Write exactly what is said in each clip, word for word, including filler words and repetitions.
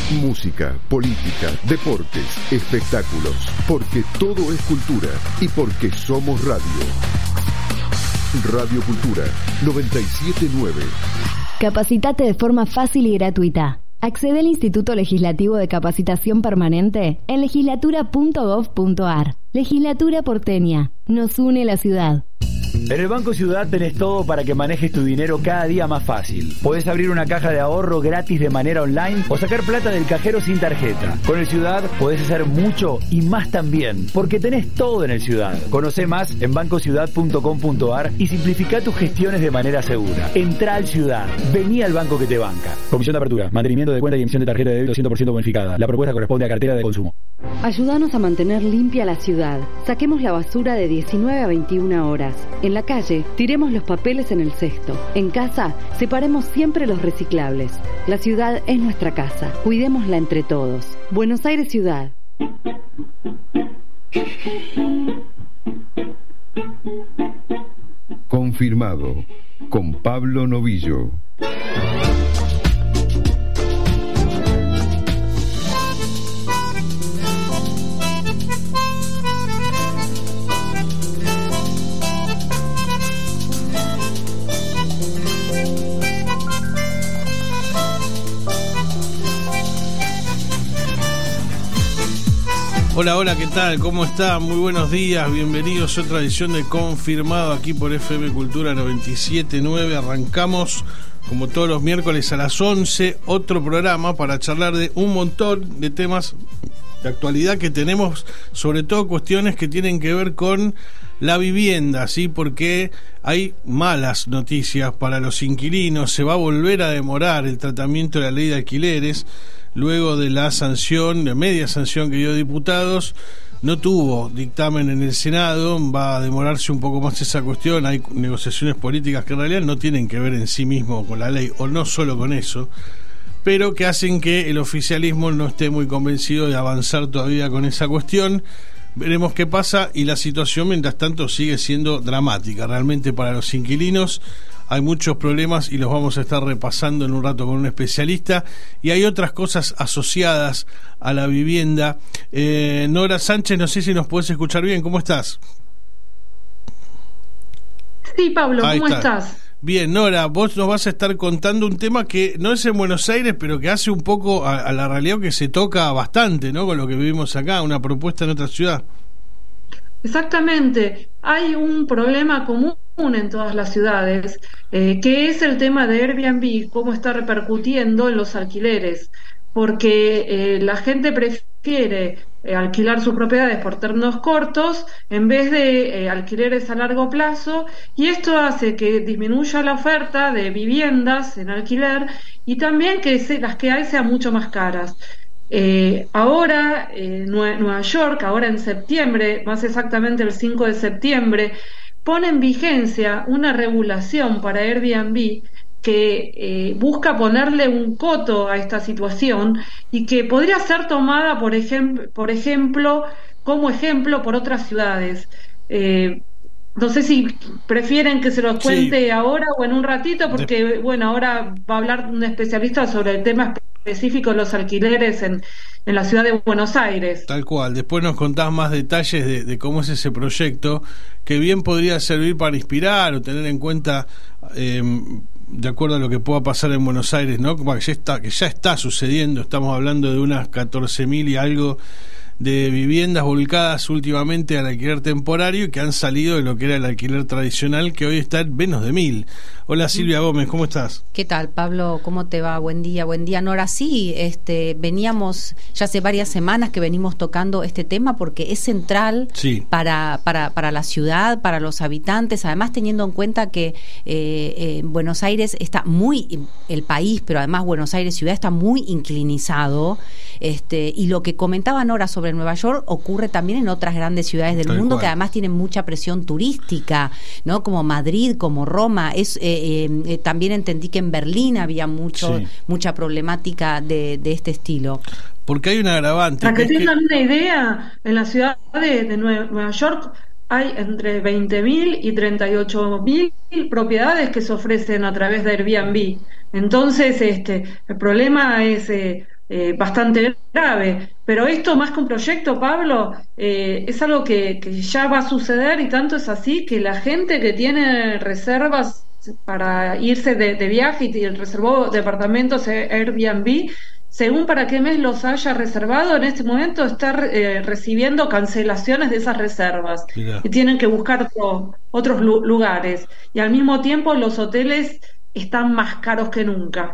Música, política, deportes, espectáculos. Porque todo es cultura y porque somos radio. Radio Cultura noventa y siete punto nueve. Capacitate de forma fácil y gratuita. Accede al Instituto Legislativo de Capacitación Permanente en legislatura punto gov punto ar. Legislatura porteña. Nos une la ciudad. En el Banco Ciudad tenés todo para que manejes tu dinero cada día más fácil. Podés abrir una caja de ahorro gratis de manera online o sacar plata del cajero sin tarjeta. Con el Ciudad podés hacer mucho y más también, porque tenés todo en el Ciudad. Conocé más en banco ciudad punto com punto ar y simplificá tus gestiones de manera segura. Entrá al Ciudad. Vení al banco que te banca. Comisión de apertura, mantenimiento de cuenta y emisión de tarjeta de débito cien por ciento bonificada. La propuesta corresponde a cartera de consumo. Ayúdanos a mantener limpia la ciudad. Saquemos la basura de diecinueve a veintiuna horas. En la calle, tiremos los papeles en el cesto. En casa, separemos siempre los reciclables. La ciudad es nuestra casa. Cuidémosla entre todos. Buenos Aires Ciudad. Confirmado. Con Pablo Novillo. Hola, hola, ¿qué tal? ¿Cómo está? Muy buenos días, bienvenidos a otra edición de Confirmado aquí por F M Cultura noventa y siete punto nueve. Arrancamos, como todos los miércoles a las once, otro programa para charlar de un montón de temas de actualidad que tenemos, sobre todo cuestiones que tienen que ver con la vivienda, ¿sí? Porque hay malas noticias para los inquilinos. Se va a volver a demorar el tratamiento de la ley de alquileres. Luego de la sanción, de media sanción que dio diputados, no tuvo dictamen en el Senado, va a demorarse un poco más esa cuestión. Hay negociaciones políticas que en realidad no tienen que ver en sí mismo con la ley, o no solo con eso, pero que hacen que el oficialismo no esté muy convencido de avanzar todavía con esa cuestión. Veremos qué pasa, y la situación mientras tanto sigue siendo dramática realmente para los inquilinos. Hay muchos problemas y los vamos a estar repasando en un rato con un especialista, y hay otras cosas asociadas a la vivienda. eh, Nora Sánchez, no sé si nos podés escuchar bien. ¿Cómo estás? Sí, Pablo, Ahí ¿cómo está. estás? Bien, Nora, vos nos vas a estar contando un tema que no es en Buenos Aires, pero que hace un poco a, a la realidad, que se toca bastante, ¿no? Con lo que vivimos acá, una propuesta en otra ciudad. Exactamente, hay un problema común en todas las ciudades, eh, que es el tema de Airbnb, cómo está repercutiendo en los alquileres, porque eh, la gente prefiere eh, alquilar sus propiedades por términos cortos en vez de eh, alquileres a largo plazo, y esto hace que disminuya la oferta de viviendas en alquiler y también que se, las que hay sean mucho más caras. Eh, ahora, eh, Nueva York, ahora en septiembre, más exactamente el cinco de septiembre, pone en vigencia una regulación para Airbnb que eh, busca ponerle un coto a esta situación y que podría ser tomada, por, ejem- por ejemplo, como ejemplo por otras ciudades. Eh, no sé si prefieren que se los cuente sí. ahora o en un ratito, porque, de... bueno, ahora va a hablar un especialista sobre el tema específico de los alquileres en, en la ciudad de Buenos Aires. Tal cual, después nos contás más detalles de, de cómo es ese proyecto, que bien podría servir para inspirar o tener en cuenta, eh, de acuerdo a lo que pueda pasar en Buenos Aires, ¿no? Como que ya está, que ya está sucediendo. Estamos hablando de unas catorce mil y algo de viviendas volcadas últimamente al alquiler temporario, y que han salido de lo que era el alquiler tradicional, que hoy está en menos de mil. Hola, Silvia Gómez, ¿cómo estás? ¿Qué tal, Pablo? ¿Cómo te va? Buen día, buen día, Nora. Sí, este, veníamos, ya hace varias semanas que venimos tocando este tema porque es central sí. para, para, para la ciudad, para los habitantes, además teniendo en cuenta que eh, eh, Buenos Aires está muy, el país, pero además Buenos Aires ciudad está muy inclinizado, este, y lo que comentaba Nora sobre Nueva York ocurre también en otras grandes ciudades del Tal mundo cual. que además tienen mucha presión turística, ¿no? Como Madrid, como Roma. Es eh, eh, también entendí que en Berlín había mucho sí. mucha problemática de, de este estilo. Porque hay un agravante. Para que es tengan que... una idea, en la ciudad de, de Nueva York hay entre veinte mil y treinta y ocho mil propiedades que se ofrecen a través de Airbnb. Entonces, este, el problema es eh, eh, bastante grave. Pero esto, más que un proyecto, Pablo, eh, es algo que, que ya va a suceder, y tanto es así que la gente que tiene reservas para irse de, de viaje y reservó departamentos Airbnb, según para qué mes los haya reservado, en este momento está eh, recibiendo cancelaciones de esas reservas. Mirá. Y tienen que buscar otro, otros lu- lugares. Y al mismo tiempo los hoteles están más caros que nunca.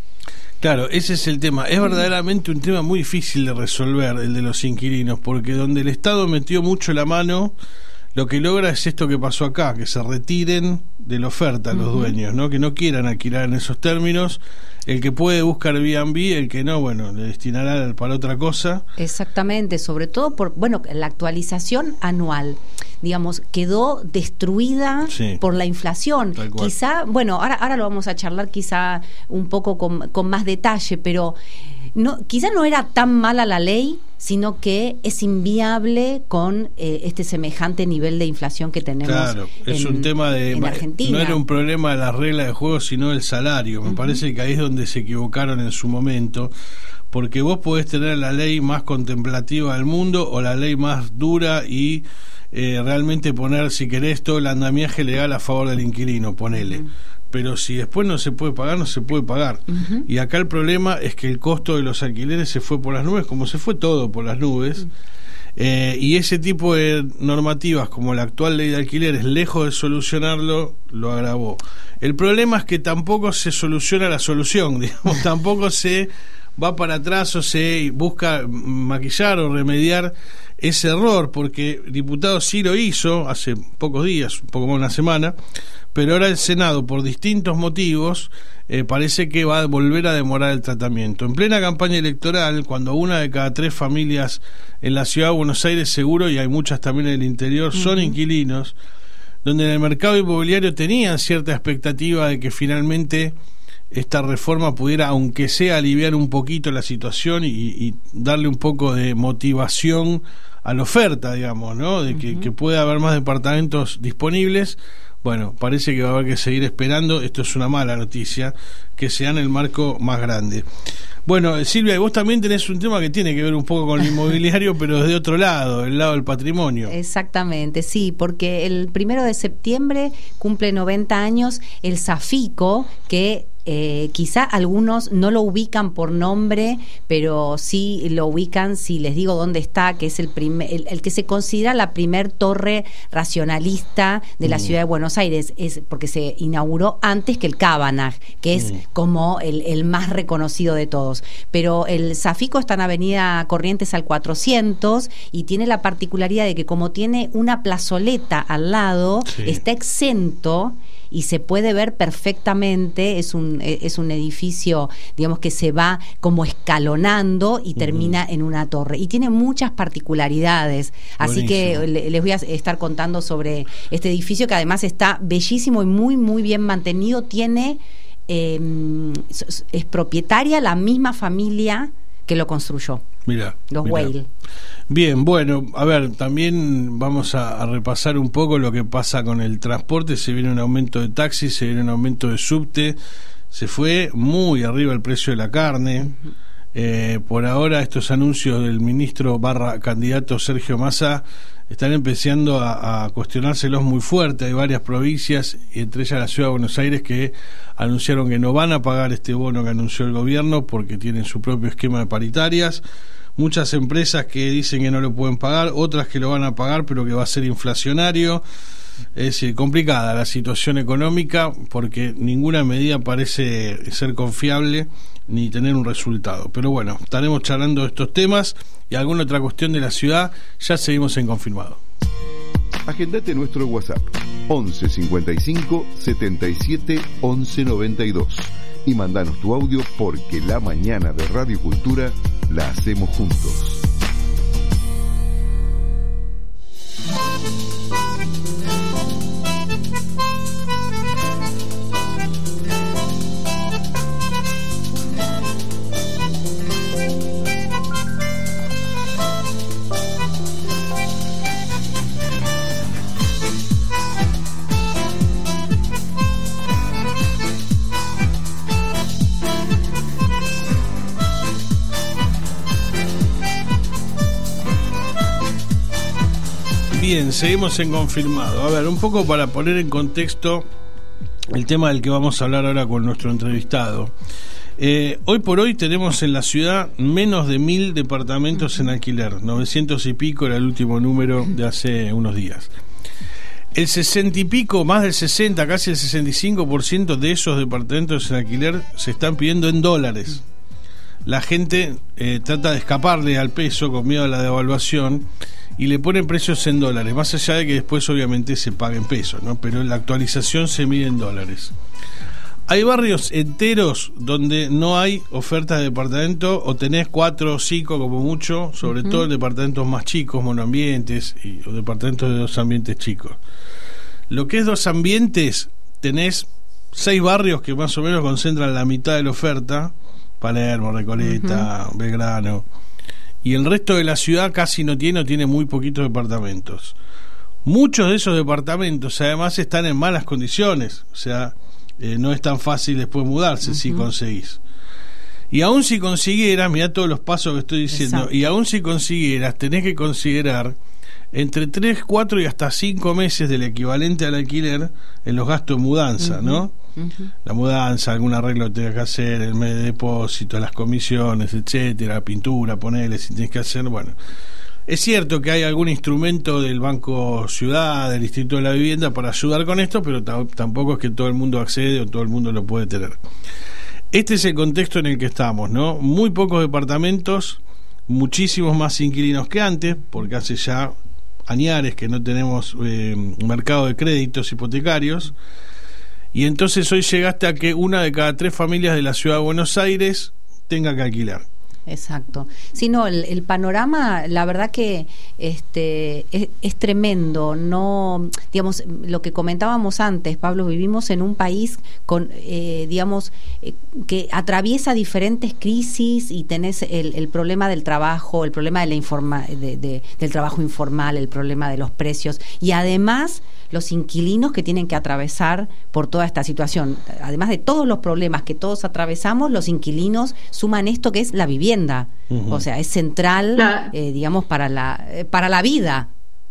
Claro, ese es el tema. Es verdaderamente un tema muy difícil de resolver, el de los inquilinos, porque donde el Estado metió mucho la mano, lo que logra es esto que pasó acá, que se retiren de la oferta los uh-huh. dueños, ¿no? Que no quieran alquilar en esos términos. El que puede buscar Airbnb, el que no, bueno, le destinará para otra cosa. Exactamente, sobre todo por, bueno, la actualización anual, digamos, quedó destruida sí, por la inflación. Quizá, bueno, ahora, ahora lo vamos a charlar quizá un poco con, con más detalle, pero no, quizá no era tan mala la ley, sino que es inviable con eh, este semejante nivel de inflación que tenemos. Claro, es en, un tema de en Argentina. No era un problema de las reglas de juego, sino el salario. Me uh-huh. parece que ahí es donde se equivocaron en su momento, porque vos podés tener la ley más contemplativa del mundo o la ley más dura y eh, realmente poner, si querés, todo el andamiaje legal a favor del inquilino, ponele. Uh-huh. Pero si después no se puede pagar, no se puede pagar. Uh-huh. Y acá el problema es que el costo de los alquileres se fue por las nubes, como se fue todo por las nubes. Uh-huh. Eh, y ese tipo de normativas, como la actual ley de alquileres, lejos de solucionarlo, lo agravó. El problema es que tampoco se soluciona la solución, digamos, tampoco se va para atrás o se busca maquillar o remediar ese error, porque el diputado sí lo hizo hace pocos días, un poco más de una semana, pero ahora el Senado, por distintos motivos, eh, parece que va a volver a demorar el tratamiento. En plena campaña electoral, cuando una de cada tres familias en la ciudad de Buenos Aires, seguro, y hay muchas también en el interior, son uh-huh. inquilinos, donde en el mercado inmobiliario tenían cierta expectativa de que finalmente esta reforma pudiera, aunque sea, aliviar un poquito la situación y, y darle un poco de motivación a la oferta, digamos, ¿no? De que, uh-huh. que pueda haber más departamentos disponibles. Bueno, parece que va a haber que seguir esperando. Esto es una mala noticia, que sea en el marco más grande. Bueno, Silvia, y vos también tenés un tema que tiene que ver un poco con el inmobiliario, pero desde otro lado, el lado del patrimonio. Exactamente, sí, porque el primero de septiembre cumple noventa años el Safico, que Eh, quizá algunos no lo ubican por nombre, pero sí lo ubican si les digo dónde está, que es el primer, el, el que se considera la primer torre racionalista de la mm. ciudad de Buenos Aires, es porque se inauguró antes que el Cabanag, que es mm. como el, el más reconocido de todos. Pero el Safico está en Avenida Corrientes al cuatrocientos y tiene la particularidad de que como tiene una plazoleta al lado, sí. está exento y se puede ver perfectamente. Es un es un edificio, digamos, que se va como escalonando y termina uh-huh. en una torre, y tiene muchas particularidades. Así Buenísimo. que les voy a estar contando sobre este edificio, que además está bellísimo y muy muy bien mantenido. Tiene eh, es propietaria la misma familia que lo construyó. Mira, los Weil. Bien, bueno, a ver, también vamos a, a repasar un poco lo que pasa con el transporte. Se viene un aumento de taxis, se viene un aumento de subte, se fue muy arriba el precio de la carne. Uh-huh. Eh, por ahora estos anuncios del ministro barra candidato Sergio Massa están empezando a, a cuestionárselos muy fuerte. Hay varias provincias, entre ellas la ciudad de Buenos Aires, que anunciaron que no van a pagar este bono que anunció el gobierno porque tienen su propio esquema de paritarias. Muchas empresas que dicen que no lo pueden pagar, otras que lo van a pagar pero que va a ser inflacionario. Es decir, complicada la situación económica, porque ninguna medida parece ser confiable ni tener un resultado. Pero bueno, estaremos charlando de estos temas y alguna otra cuestión de la ciudad. Ya seguimos en Confirmado. Agendate nuestro WhatsApp once cincuenta y cinco setenta y siete once noventa y dos y mandanos tu audio, porque la mañana de Radio Cultura la hacemos juntos. Bien, seguimos en Confirmado. A ver, un poco para poner en contexto el tema del que vamos a hablar ahora con nuestro entrevistado. Eh, hoy por hoy tenemos en la ciudad menos de mil departamentos en alquiler, novecientos y pico era el último número de hace unos días. El sesenta y pico, más del sesenta, casi el sesenta y cinco por ciento de esos departamentos en alquiler se están pidiendo en dólares. La gente eh, trata de escaparle al peso con miedo a la devaluación y le ponen precios en dólares, más allá de que después obviamente se paguen pesos, ¿no? Pero la actualización se mide en dólares. Hay barrios enteros donde no hay ofertas de departamento, o tenés cuatro o cinco como mucho, sobre uh-huh. todo en departamentos más chicos, monoambientes, y, o departamentos de dos ambientes chicos. Lo que es dos ambientes, tenés seis barrios que más o menos concentran la mitad de la oferta: Palermo, Recoleta, uh-huh. Belgrano, y el resto de la ciudad casi no tiene o tiene muy poquitos departamentos. Muchos de esos departamentos además están en malas condiciones, o sea, eh, no es tan fácil después mudarse uh-huh. si conseguís. Y aún si consiguieras, mirá todos los pasos que estoy diciendo, exacto. y aún si consiguieras, tenés que considerar entre tres, cuatro y hasta cinco meses del equivalente al alquiler en los gastos de mudanza, uh-huh. ¿no? Uh-huh. La mudanza, algún arreglo que tengas que hacer, el mes de depósito, las comisiones, etcétera, la pintura, ponele si tienes que hacer, bueno. Es cierto que hay algún instrumento del Banco Ciudad, del Instituto de la Vivienda para ayudar con esto, pero t- tampoco es que todo el mundo accede o todo el mundo lo puede tener. Este es el contexto en el que estamos, ¿no? Muy pocos departamentos, muchísimos más inquilinos que antes, porque hace ya añares que no tenemos eh, un mercado de créditos hipotecarios, y entonces hoy llegaste a que una de cada tres familias de la ciudad de Buenos Aires tenga que alquilar. Exacto. Sí, no, el, el panorama, la verdad que este es, es tremendo. No, digamos, lo que comentábamos antes, Pablo, vivimos en un país con, eh, digamos, eh, que atraviesa diferentes crisis, y tenés el, el problema del trabajo, el problema de la informa, de, de, del trabajo informal, el problema de los precios, y además los inquilinos que tienen que atravesar por toda esta situación. Además de todos los problemas que todos atravesamos, los inquilinos suman esto que es la vivienda. Uh-huh. O sea, es central, la, eh, digamos, para la, eh, para la vida.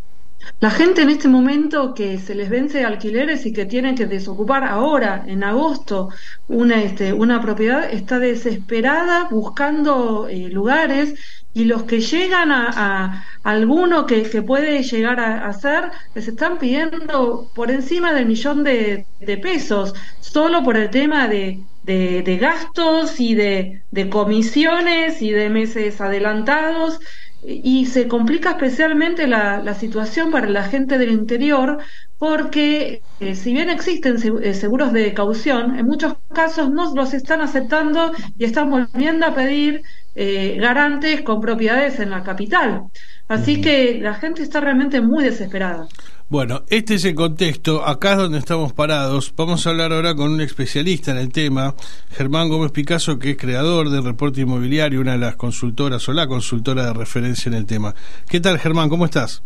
La gente en este momento que se les vence alquileres y que tienen que desocupar ahora, en agosto, una, este, una propiedad, está desesperada buscando eh, lugares, y los que llegan a, a alguno que, que puede llegar a hacer, les están pidiendo por encima del millón de, de pesos, solo por el tema de, de, de gastos y de, de comisiones y de meses adelantados. Y se complica especialmente la, la situación para la gente del interior, porque eh, si bien existen seguros de caución, en muchos casos no los están aceptando y están volviendo a pedir eh, garantes con propiedades en la capital. Así uh-huh. que la gente está realmente muy desesperada. Bueno, este es el contexto, acá es donde estamos parados. Vamos a hablar ahora con un especialista en el tema, Germán Gómez Picasso, que es creador del Reporte Inmobiliario, una de las consultoras o la consultora de referencia en el tema. ¿Qué tal, Germán? ¿Cómo estás?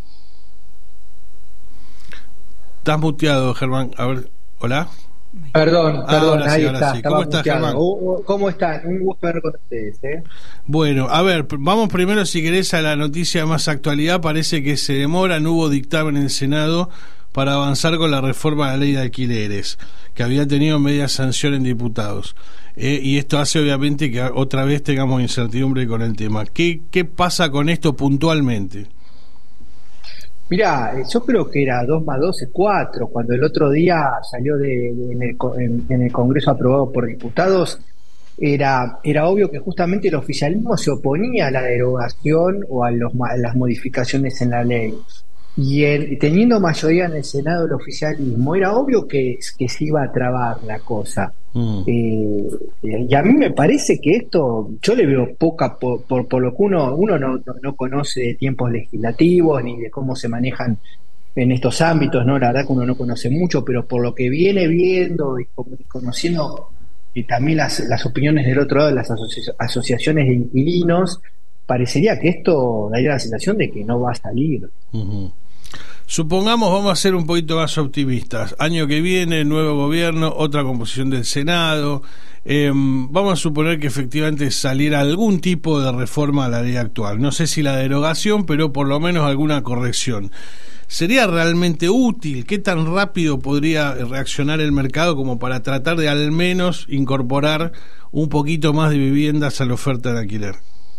Estás muteado, Germán. A ver, ¿hola? Perdón, ah, perdón, ahí sí, está. Sí. ¿Cómo estás, Germán? ¿Cómo están? Un gusto ver con ustedes, ¿eh? Bueno, a ver, vamos primero, si querés, a la noticia de más actualidad. Parece que se demora, no hubo dictamen en el Senado para avanzar con la reforma de la ley de alquileres, que había tenido media sanción en diputados. Eh, y esto hace, obviamente, que otra vez tengamos incertidumbre con el tema. ¿Qué, qué pasa con esto puntualmente? Mirá, yo creo que era dos más dos es cuatro, cuando el otro día salió de, de en, el, en, en el Congreso aprobado por diputados, era era obvio que justamente el oficialismo se oponía a la derogación o a, los, a las modificaciones en la ley. Y el, teniendo mayoría en el Senado el oficialismo, era obvio que, que se iba a trabar la cosa. Mm. Eh, y a mí me parece que esto, yo le veo poca, por, por, por lo que uno, uno no, no, no conoce de tiempos legislativos ni de cómo se manejan en estos ámbitos, ¿no? La verdad que uno no conoce mucho, pero por lo que viene viendo y conociendo y también las, las opiniones del otro lado de las asoci- asociaciones de inquilinos, parecería que esto daría la sensación de que no va a salir. Uh-huh. Supongamos, vamos a ser un poquito más optimistas. Año que viene, nuevo gobierno, otra composición del Senado. Eh, vamos a suponer que efectivamente saliera algún tipo de reforma a la ley actual. No sé si la derogación, pero por lo menos alguna corrección. ¿Sería realmente útil? ¿Qué tan rápido podría reaccionar el mercado como para tratar de al menos incorporar un poquito más de viviendas a la oferta de alquiler?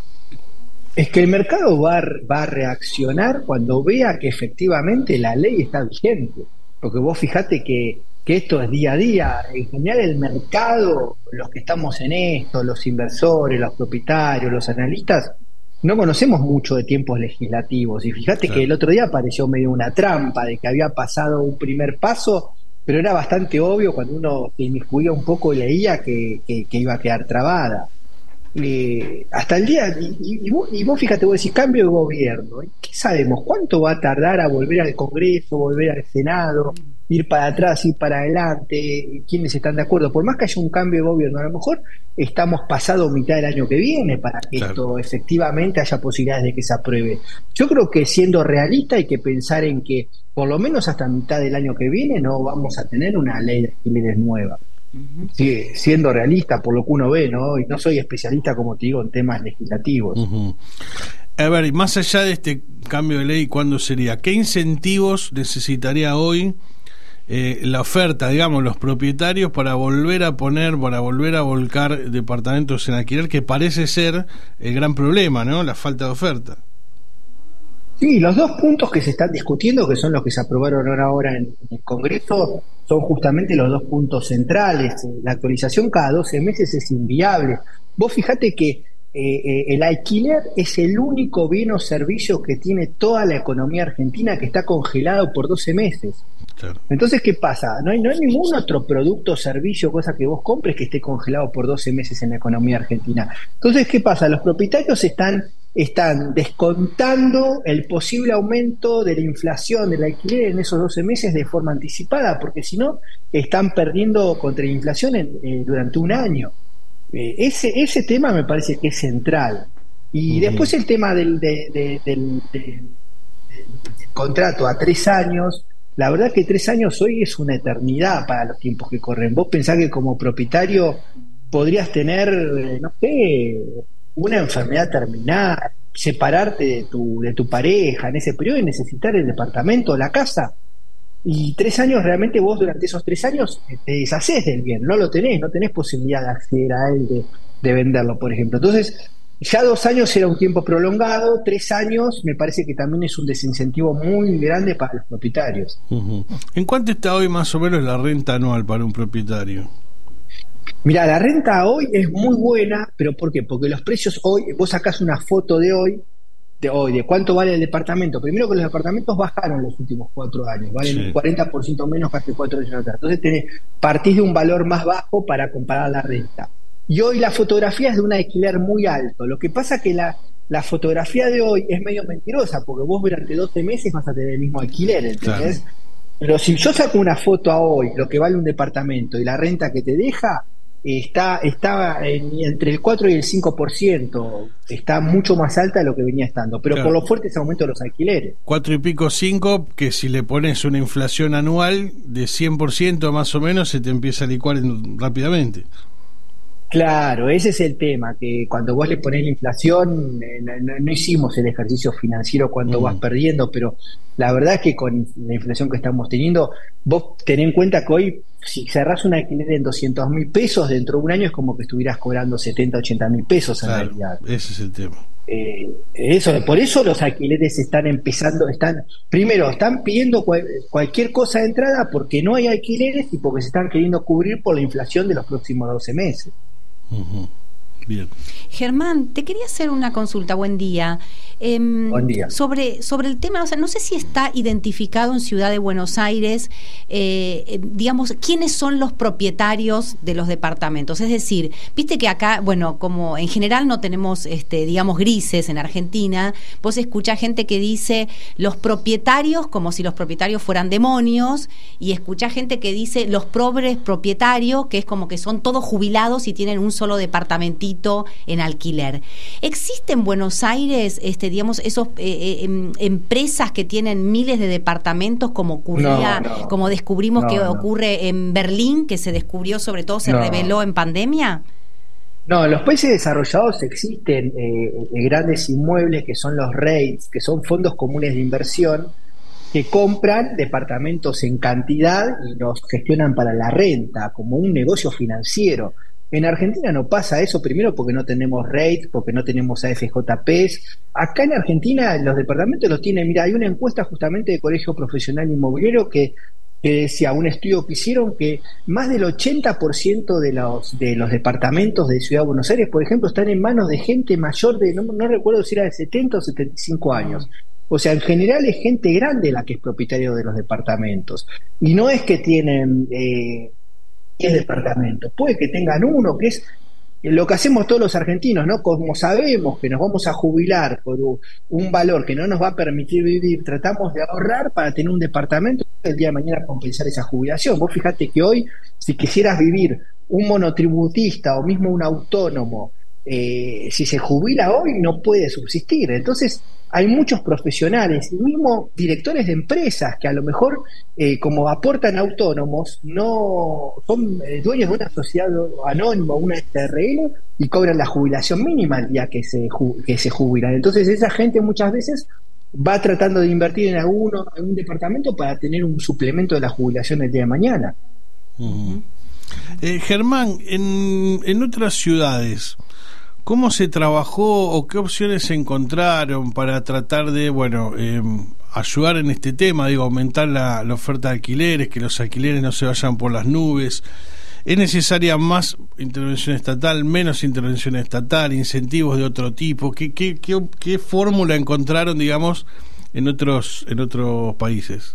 Es que el mercado va, va a reaccionar cuando vea que efectivamente la ley está vigente. Porque vos fijate que, que esto es día a día. En general el mercado, los que estamos en esto, los inversores, los propietarios, los analistas, no conocemos mucho de tiempos legislativos. Y fíjate claro. que el otro día pareció medio una trampa de que había pasado un primer paso, pero era bastante obvio cuando uno se inmiscuía un poco y leía que, que, que iba a quedar trabada. Eh, hasta el día, y, y, vos, y vos fíjate, vos decís cambio de gobierno, ¿qué sabemos? ¿Cuánto va a tardar a volver al Congreso, volver al Senado, ir para atrás, ir para adelante? ¿Quiénes están de acuerdo? Por más que haya un cambio de gobierno, a lo mejor estamos pasado mitad del año que viene para que claro. esto efectivamente haya posibilidades de que se apruebe. Yo creo que siendo realista hay que pensar en que por lo menos hasta mitad del año que viene no vamos a tener una ley de alquileres nueva. Sí, siendo realista por lo que uno ve, ¿no? Y no soy especialista, como te digo, en temas legislativos. Uh-huh. A ver, más allá de este cambio de ley, ¿cuándo sería? ¿Qué incentivos necesitaría hoy eh, la oferta, digamos, los propietarios para volver a poner, para volver a volcar departamentos en alquiler, que parece ser el gran problema, ¿no? La falta de oferta. Sí, los dos puntos que se están discutiendo, que son los que se aprobaron ahora en el Congreso, son justamente los dos puntos centrales. La actualización cada doce meses es inviable. Vos fijate que eh, eh, el alquiler es el único bien o servicio que tiene toda la economía argentina que está congelado por doce meses. Claro. Entonces, ¿qué pasa? No hay, no hay ningún otro producto, servicio, cosa que vos compres que esté congelado por doce meses en la economía argentina. Entonces, ¿qué pasa? Los propietarios están... están descontando el posible aumento de la inflación del alquiler en esos doce meses de forma anticipada, porque si no, están perdiendo contra la inflación en, eh, durante un año. Eh, ese, ese tema me parece que es central. Y uh-huh. después el tema del, de, de, del, de, del contrato a tres años, la verdad que tres años hoy es una eternidad para los tiempos que corren. Vos pensás que como propietario podrías tener, eh, no sé... una enfermedad terminal, separarte de tu, de tu pareja en ese periodo y necesitar el departamento o la casa. Y tres años, realmente vos durante esos tres años te deshacés del bien, no lo tenés, no tenés posibilidad de acceder a él, de, de venderlo, por ejemplo. Entonces, ya dos años era un tiempo prolongado, tres años me parece que también es un desincentivo muy grande para los propietarios. Uh-huh. ¿En cuánto está hoy más o menos la renta anual para un propietario? Mirá, la renta hoy es muy buena, pero ¿por qué? Porque los precios hoy, vos sacás una foto de hoy, de hoy, de cuánto vale el departamento. Primero que los departamentos bajaron los últimos cuatro años, valen sí. un cuarenta por ciento menos que hace cuatro años atrás. Entonces tenés, partís de un valor más bajo para comparar la renta. Y hoy la fotografía es de un alquiler muy alto. Lo que pasa que la, la fotografía de hoy es medio mentirosa, porque vos durante doce meses vas a tener el mismo alquiler, ¿entendés? Claro. Pero si yo saco una foto a hoy, lo que vale un departamento y la renta que te deja, está, está en, entre el cuatro y el cinco por ciento, está mucho más alta de lo que venía estando, pero claro. por lo fuerte ese aumento de los alquileres. Cuatro y pico, cinco, que si le pones una inflación anual de cien por ciento más o menos, se te empieza a licuar rápidamente. Claro, ese es el tema, que cuando vos le ponés la inflación, eh, no, no hicimos el ejercicio financiero cuando mm. vas perdiendo, pero la verdad es que con la inflación que estamos teniendo, vos tenés en cuenta que hoy, si cerrás un alquiler en doscientos mil pesos, dentro de un año es como que estuvieras cobrando setenta, ochenta mil pesos en claro, realidad. Ese es el tema. Eh, eso, por eso los alquileres están empezando, están primero, están pidiendo cual, cualquier cosa de entrada porque no hay alquileres y porque se están queriendo cubrir por la inflación de los próximos doce meses. Uh-huh. Bien. Germán, te quería hacer una consulta. Buen día. Eh, Buen día. Sobre, sobre el tema, o sea, no sé si está identificado en Ciudad de Buenos Aires, eh, eh, digamos, quiénes son los propietarios de los departamentos. Es decir, viste que acá, bueno, como en general no tenemos, este, digamos, grises en Argentina, vos escuchás gente que dice los propietarios como si los propietarios fueran demonios, y escuchás gente que dice los pobres propietarios, que es como que son todos jubilados y tienen un solo departamentito gratuito en alquiler. ¿Existe en Buenos Aires, este, digamos, esos eh, eh, empresas que tienen miles de departamentos como ocurría, no, no, como descubrimos no, que no. ocurre en Berlín, que se descubrió, sobre todo se no. reveló en pandemia? No, en los países desarrollados existen eh, grandes inmuebles que son los REITs, que son fondos comunes de inversión, que compran departamentos en cantidad y los gestionan para la renta, como un negocio financiero. En Argentina no pasa eso, primero porque no tenemos REITs, porque no tenemos A F J Ps. Acá en Argentina los departamentos los tienen, mira, hay una encuesta justamente de Colegio Profesional Inmobiliario que que decía, un estudio que hicieron que más del ochenta por ciento de los de los departamentos de Ciudad de Buenos Aires, por ejemplo, están en manos de gente mayor de, no, no recuerdo si era de setenta o setenta y cinco años. O sea, en general es gente grande la que es propietario de los departamentos. Y no es que tienen eh, diez departamentos, puede que tengan uno, que es lo que hacemos todos los argentinos, ¿no? Como sabemos que nos vamos a jubilar por un valor que no nos va a permitir vivir, tratamos de ahorrar para tener un departamento y el día de mañana compensar esa jubilación. Vos fíjate que hoy, si quisieras vivir un monotributista o mismo un autónomo, eh, si se jubila hoy no puede subsistir. Entonces hay muchos profesionales y mismo directores de empresas que a lo mejor eh, como aportan autónomos no son eh, dueños de una sociedad anónima, una S R L, y cobran la jubilación mínima el día que se, que se jubilan. Entonces esa gente muchas veces va tratando de invertir en alguno, en un departamento para tener un suplemento de la jubilación el día de mañana. Uh-huh. eh, Germán, en, en otras ciudades, ¿cómo se trabajó o qué opciones se encontraron para tratar de, bueno, eh, ayudar en este tema, digo, aumentar la, la oferta de alquileres, que los alquileres no se vayan por las nubes? ¿Es necesaria más intervención estatal, menos intervención estatal, incentivos de otro tipo? ¿Qué, qué, qué, qué fórmula encontraron, digamos, en otros, en otros países?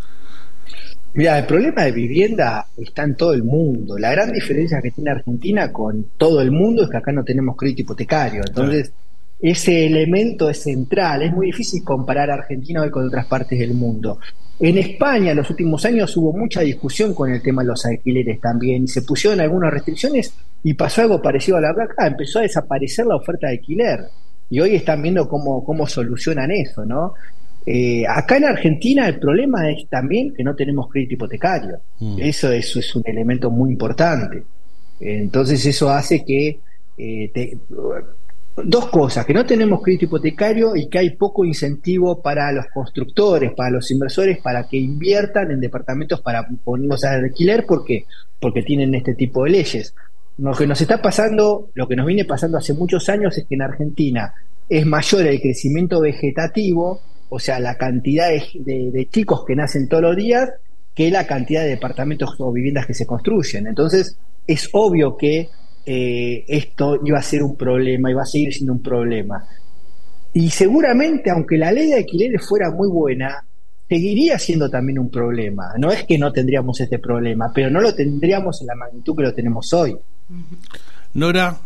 Mira, el problema de vivienda está en todo el mundo. La gran diferencia que tiene Argentina con todo el mundo es que acá no tenemos crédito hipotecario. Entonces, ese elemento es central. Es muy difícil comparar a Argentina hoy con otras partes del mundo. En España, en los últimos años, hubo mucha discusión con el tema de los alquileres también, y se pusieron algunas restricciones y pasó algo parecido a la verdad acá. Empezó a desaparecer la oferta de alquiler. Y hoy están viendo cómo, cómo solucionan eso, ¿no? Eh, acá en Argentina el problema es también que no tenemos crédito hipotecario. Mm. Eso, eso es un elemento muy importante. Entonces eso hace que eh, te, dos cosas, que no tenemos crédito hipotecario y que hay poco incentivo para los constructores, para los inversores, para que inviertan en departamentos para ponerlos a alquiler. ¿Por qué? Porque tienen este tipo de leyes. Lo que nos está pasando, lo que nos viene pasando hace muchos años es que en Argentina es mayor el crecimiento vegetativo, o sea, la cantidad de, de, de chicos que nacen todos los días, que la cantidad de departamentos o viviendas que se construyen. Entonces, es obvio que eh, esto iba a ser un problema, iba a seguir siendo un problema. Y seguramente, aunque la ley de alquileres fuera muy buena, seguiría siendo también un problema. No es que no tendríamos este problema, pero no lo tendríamos en la magnitud que lo tenemos hoy. Nora.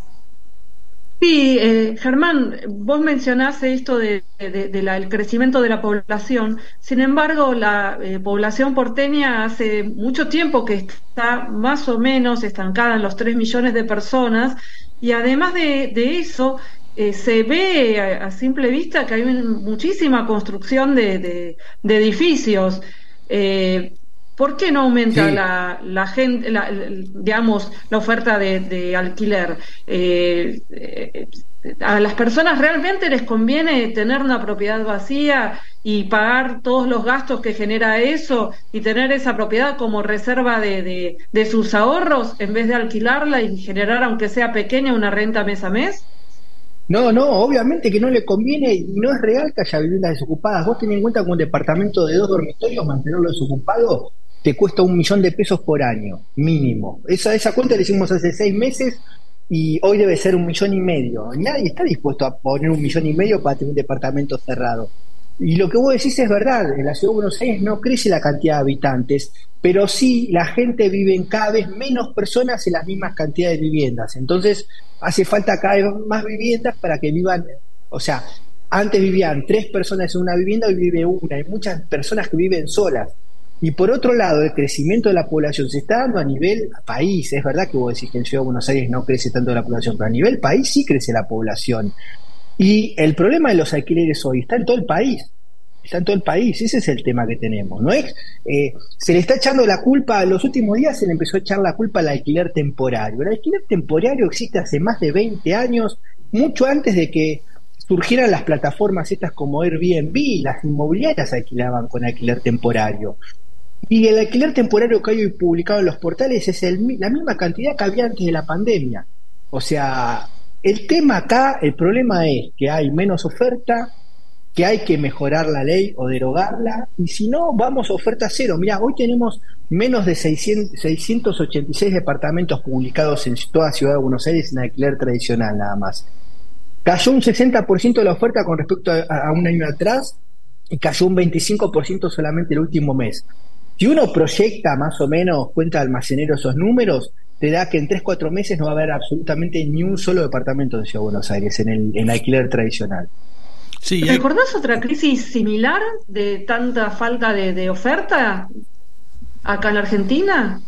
Sí, eh, Germán, vos mencionaste esto de, de, de la, el crecimiento de la población. Sin embargo, la eh, población porteña hace mucho tiempo que está más o menos estancada en los tres millones de personas, y además de, de eso, eh, se ve a, a simple vista que hay un, muchísima construcción de, de, de edificios. Eh, ¿Por qué no aumenta sí. la, la gente, la, digamos, la oferta de, de alquiler? Eh, eh, a las personas realmente les conviene tener una propiedad vacía y pagar todos los gastos que genera eso y tener esa propiedad como reserva de, de, de sus ahorros en vez de alquilarla y generar, aunque sea pequeña, una renta mes a mes. No, no, obviamente que no le conviene y no es real que haya viviendas desocupadas. Vos tenés en cuenta que un departamento de dos dormitorios, mantenerlo desocupado, te cuesta un millón de pesos por año, mínimo. Esa, esa cuenta la hicimos hace seis meses y hoy debe ser un millón y medio. Nadie está dispuesto a poner un millón y medio para tener un departamento cerrado. Y lo que vos decís es verdad, en la Ciudad de Buenos Aires no crece la cantidad de habitantes, pero sí la gente vive en cada vez menos personas en las mismas cantidades de viviendas. Entonces hace falta cada vez más viviendas para que vivan, o sea, antes vivían tres personas en una vivienda, hoy vive una. Hay muchas personas que viven solas. Y por otro lado, el crecimiento de la población se está dando a nivel país. Es verdad que vos decís que en Ciudad de Buenos Aires no crece tanto la población, pero a nivel país sí crece la población. Y el problema de los alquileres hoy está en todo el país. Está en todo el país, ese es el tema que tenemos. No es, eh, se le está echando la culpa, en los últimos días se le empezó a echar la culpa al alquiler temporario. El alquiler temporario existe hace más de veinte años, mucho antes de que surgieran las plataformas estas como Airbnb. Las inmobiliarias alquilaban con alquiler temporario. Y el alquiler temporario que hay hoy publicado en los portales es el, la misma cantidad que había antes de la pandemia. O sea, el tema acá, el problema es que hay menos oferta, que hay que mejorar la ley o derogarla, y si no, vamos a oferta cero. Mirá, hoy tenemos menos de seiscientos ochenta y seis departamentos publicados en toda Ciudad de Buenos Aires en alquiler tradicional nada más. Cayó un sesenta por ciento de la oferta con respecto a, a un año atrás, y cayó un veinticinco por ciento solamente el último mes. Si uno proyecta más o menos, cuenta almacenero esos números, te da que en tres cuatro meses no va a haber absolutamente ni un solo departamento en Ciudad de Buenos Aires en el en alquiler tradicional. Sí, hay... ¿Recordás otra crisis similar de tanta falta de, de oferta acá en la Argentina?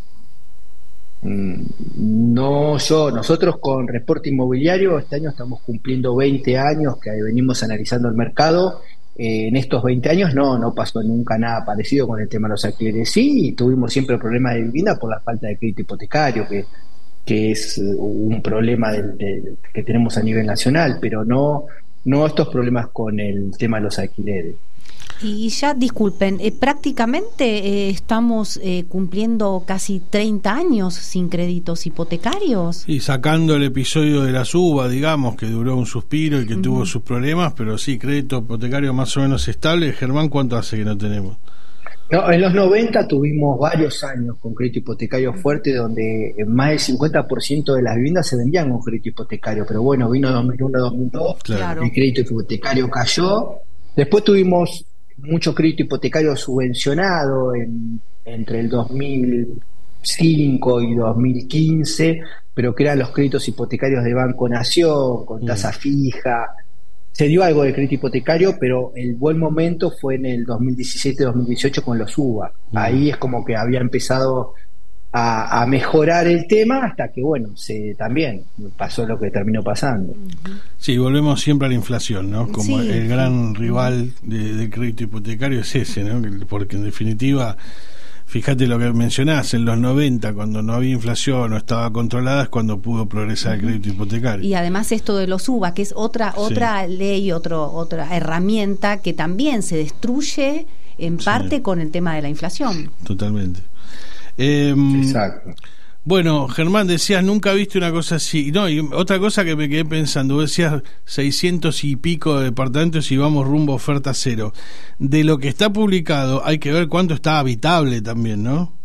No, yo, nosotros con Reporte Inmobiliario este año estamos cumpliendo veinte años que venimos analizando el mercado. Eh, en estos veinte años no, no pasó nunca nada parecido con el tema de los alquileres. Sí, tuvimos siempre problemas de vivienda por la falta de crédito hipotecario, que, que es un problema de, de, que tenemos a nivel nacional, pero no, no estos problemas con el tema de los alquileres. Y ya, disculpen, eh, prácticamente eh, estamos eh, cumpliendo casi treinta años sin créditos hipotecarios. Y sacando el episodio de las uvas, digamos, que duró un suspiro y que uh-huh. tuvo sus problemas, pero sí, crédito hipotecario más o menos estable. Germán, ¿cuánto hace que no tenemos? No, en los noventa tuvimos varios años con crédito hipotecario fuerte, donde más del cincuenta por ciento de las viviendas se vendían con crédito hipotecario, pero bueno, vino dos mil uno, dos mil dos, claro. El crédito hipotecario cayó. Después tuvimos mucho crédito hipotecario subvencionado en, entre el dos mil cinco y dos mil quince, pero que eran los créditos hipotecarios de Banco Nación, con tasa mm. fija. Se dio algo de crédito hipotecario, pero el buen momento fue en el dos mil diecisiete, dos mil dieciocho con los U B A. Mm. Ahí es como que había empezado a, a mejorar el tema, hasta que, bueno, se también pasó lo que terminó pasando. Sí, volvemos siempre a la inflación, ¿no? Como sí. el gran rival de, de crédito hipotecario es ese, ¿no? Porque en definitiva, fíjate lo que mencionás, en los noventa, cuando no había inflación o estaba controlada, es cuando pudo progresar el crédito hipotecario. Y además esto de los U B A, que es otra otra sí. ley, otro, otra herramienta que también se destruye en parte sí. con el tema de la inflación. Totalmente. Eh, Exacto. Bueno, Germán, decías, nunca viste una cosa así. No, y otra cosa que me quedé pensando, vos decías seiscientos y pico de departamentos y vamos rumbo a oferta cero. De lo que está publicado hay que ver cuánto está habitable también, ¿no?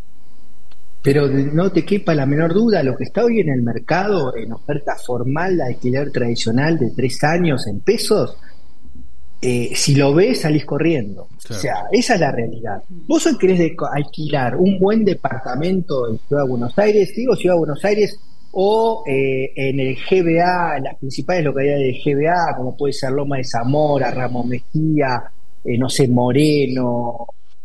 Pero no te quepa la menor duda, lo que está hoy en el mercado, en oferta formal de alquiler tradicional de tres años en pesos, Eh, si lo ves, salís corriendo. Claro. O sea, esa es la realidad. Vos hoy querés de alquilar un buen departamento en Ciudad de Buenos Aires, digo Ciudad de Buenos Aires, o eh, en el G B A, en las principales localidades del G B A, como puede ser Loma de Zamora, Ramos Mejía, eh, no sé, Moreno,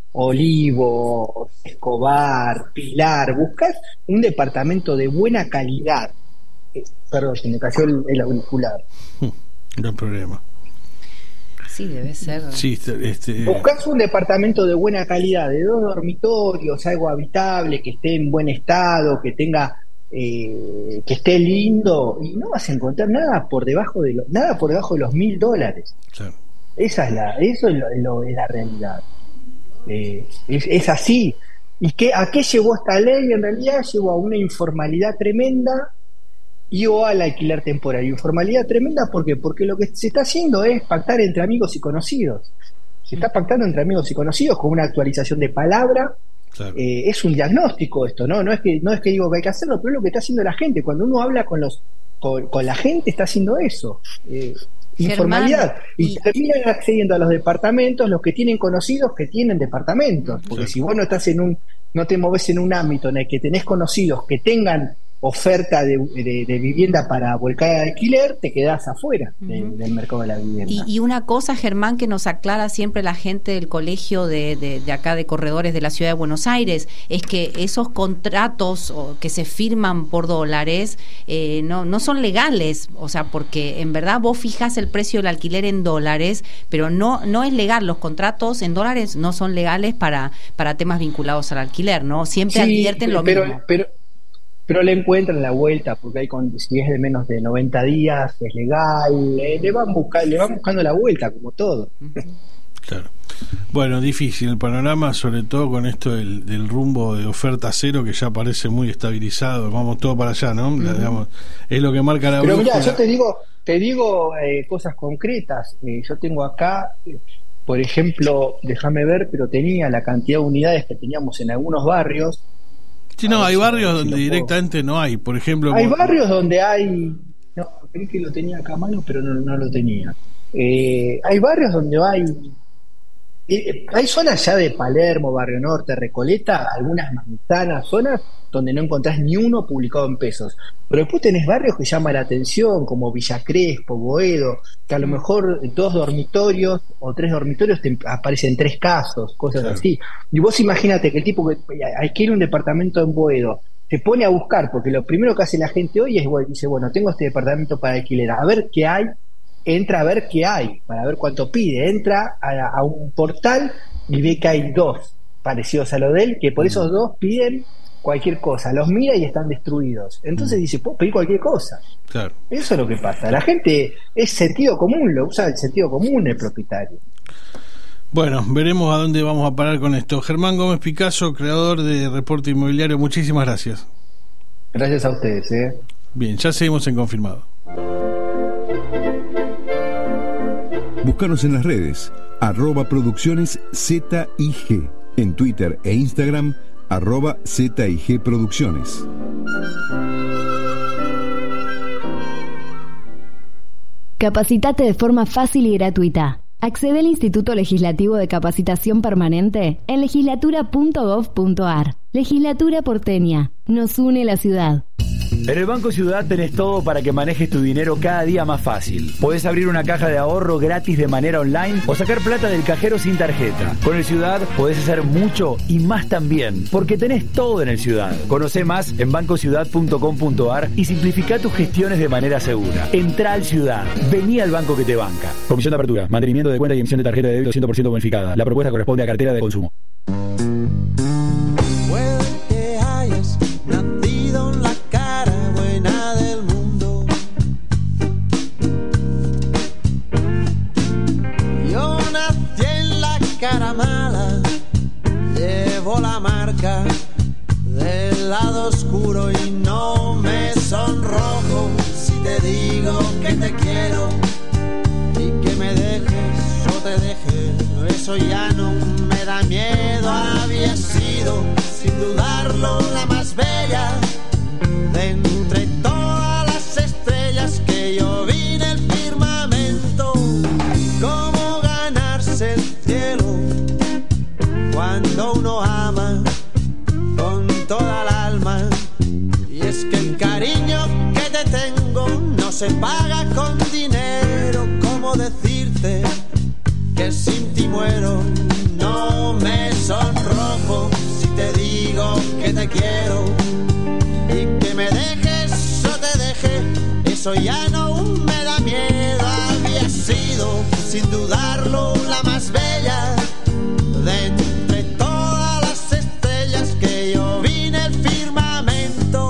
Olivo, Escobar, Pilar. Buscás un departamento de buena calidad. Eh, perdón, se me cayó el, el auricular. No hay problema. Sí, debe ser. Sí, este... Buscás un departamento de buena calidad, de dos dormitorios, algo habitable, que esté en buen estado, que tenga, eh, que esté lindo, y no vas a encontrar nada por debajo de lo, nada por debajo de los mil dólares. Sí. Esa es la, eso es lo, lo es la realidad. Eh, es, es así. ¿Y qué, a qué llevó esta ley? En realidad llevó a una informalidad tremenda y o al alquiler temporario. Informalidad tremenda, ¿por qué? Porque lo que se está haciendo es pactar entre amigos y conocidos. Se está pactando entre amigos y conocidos con una actualización de palabra. Claro. Eh, es un diagnóstico esto, ¿no? No es que no es que digo que hay que hacerlo, pero es lo que está haciendo la gente. Cuando uno habla con los con, con la gente, está haciendo eso. Eh, informalidad. Y, y terminan accediendo a los departamentos los que tienen conocidos que tienen departamentos. Porque sí. si vos no estás en un, no te moves en un ámbito en el que tenés conocidos que tengan oferta de, de, de vivienda para volcar al alquiler, te quedás afuera uh-huh. de, del mercado de la vivienda. Y, y una cosa, Germán, que nos aclara siempre la gente del colegio de, de, de acá de corredores de la ciudad de Buenos Aires, es que esos contratos que se firman por dólares eh, no, no son legales, o sea, porque en verdad vos fijas el precio del alquiler en dólares, pero no, no es legal, los contratos en dólares no son legales para, para temas vinculados al alquiler, ¿no? Siempre sí, advierten lo pero, mismo. Pero, pero le encuentran la vuelta, porque hay con, si es de menos de noventa días, es legal, le, le, van, buscar, le van buscando la vuelta, como todo. Claro. Bueno, difícil el panorama, sobre todo con esto del, del rumbo de oferta cero, que ya parece muy estabilizado, vamos todo para allá, ¿no? Uh-huh. Digamos, es lo que marca la Pero brújula. Mirá, yo te digo, te digo eh, cosas concretas. Eh, yo tengo acá... Eh, Por ejemplo, déjame ver, pero tenía la cantidad de unidades que teníamos en algunos barrios. Sí, no, hay barrios donde directamente no hay, por ejemplo... Hay barrios donde hay... No, creí que lo tenía acá a mano, pero no, no lo tenía. Eh, hay barrios donde hay... Eh, hay zonas ya de Palermo, Barrio Norte, Recoleta, algunas manzanas, zonas donde no encontrás ni uno publicado en pesos. Pero después tenés barrios que llaman la atención, como Villa Crespo, Boedo, que a lo mejor dos dormitorios o tres dormitorios te aparecen tres casos, cosas claro. así. Y vos imagínate que el tipo que adquiere un departamento en Boedo se pone a buscar, porque lo primero que hace la gente hoy es, bueno, dice, bueno, tengo este departamento para alquiler, a ver qué hay, entra a ver qué hay, para ver cuánto pide, entra a, a un portal y ve que hay dos parecidos a lo de él, que por esos dos piden cualquier cosa, los mira y están destruidos. Entonces dice, puedo pedir cualquier cosa. Claro. Eso es lo que pasa. La gente es sentido común, lo usa el sentido común el propietario. Bueno, veremos a dónde vamos a parar con esto. Germán Gómez Picasso, creador de Reporte Inmobiliario, muchísimas gracias. Gracias a ustedes. ¿eh? Bien, ya seguimos en Confirmado. Búscanos en las redes, arroba producciones Z I G, en Twitter e Instagram, arroba Z I G Producciones. Capacitate de forma fácil y gratuita. Accede al Instituto Legislativo de Capacitación Permanente en legislatura punto gov punto ar. Legislatura porteña. Nos une la ciudad. En el Banco Ciudad tenés todo para que manejes tu dinero cada día más fácil. Podés abrir una caja de ahorro gratis de manera online o sacar plata del cajero sin tarjeta. Con el Ciudad podés hacer mucho y más también, porque tenés todo en el Ciudad. Conocé más en banco ciudad punto com punto ar y simplificá tus gestiones de manera segura. Entrá al Ciudad. Vení al banco que te banca. Comisión de apertura, mantenimiento de cuenta y emisión de tarjeta de débito cien por ciento bonificada. La propuesta corresponde a cartera de consumo. Cara mala, llevo la marca del lado oscuro y no me sonrojo si te digo que te quiero y que me dejes o te deje, eso ya no me da miedo. Había sido sin dudarlo la más bella de entre todas las estrellas que yo vi en el firmamento. Cómo ganarse el cielo cuando uno ama con toda el alma. Y es que el cariño que te tengo no se paga con dinero. ¿Cómo decirte que sin ti muero? No me sonrojo si te digo que te quiero y que me dejes o te deje, eso ya no me da miedo. Había sido sin dudarlo la más bella de entre todas las estrellas que yo vi en el firmamento.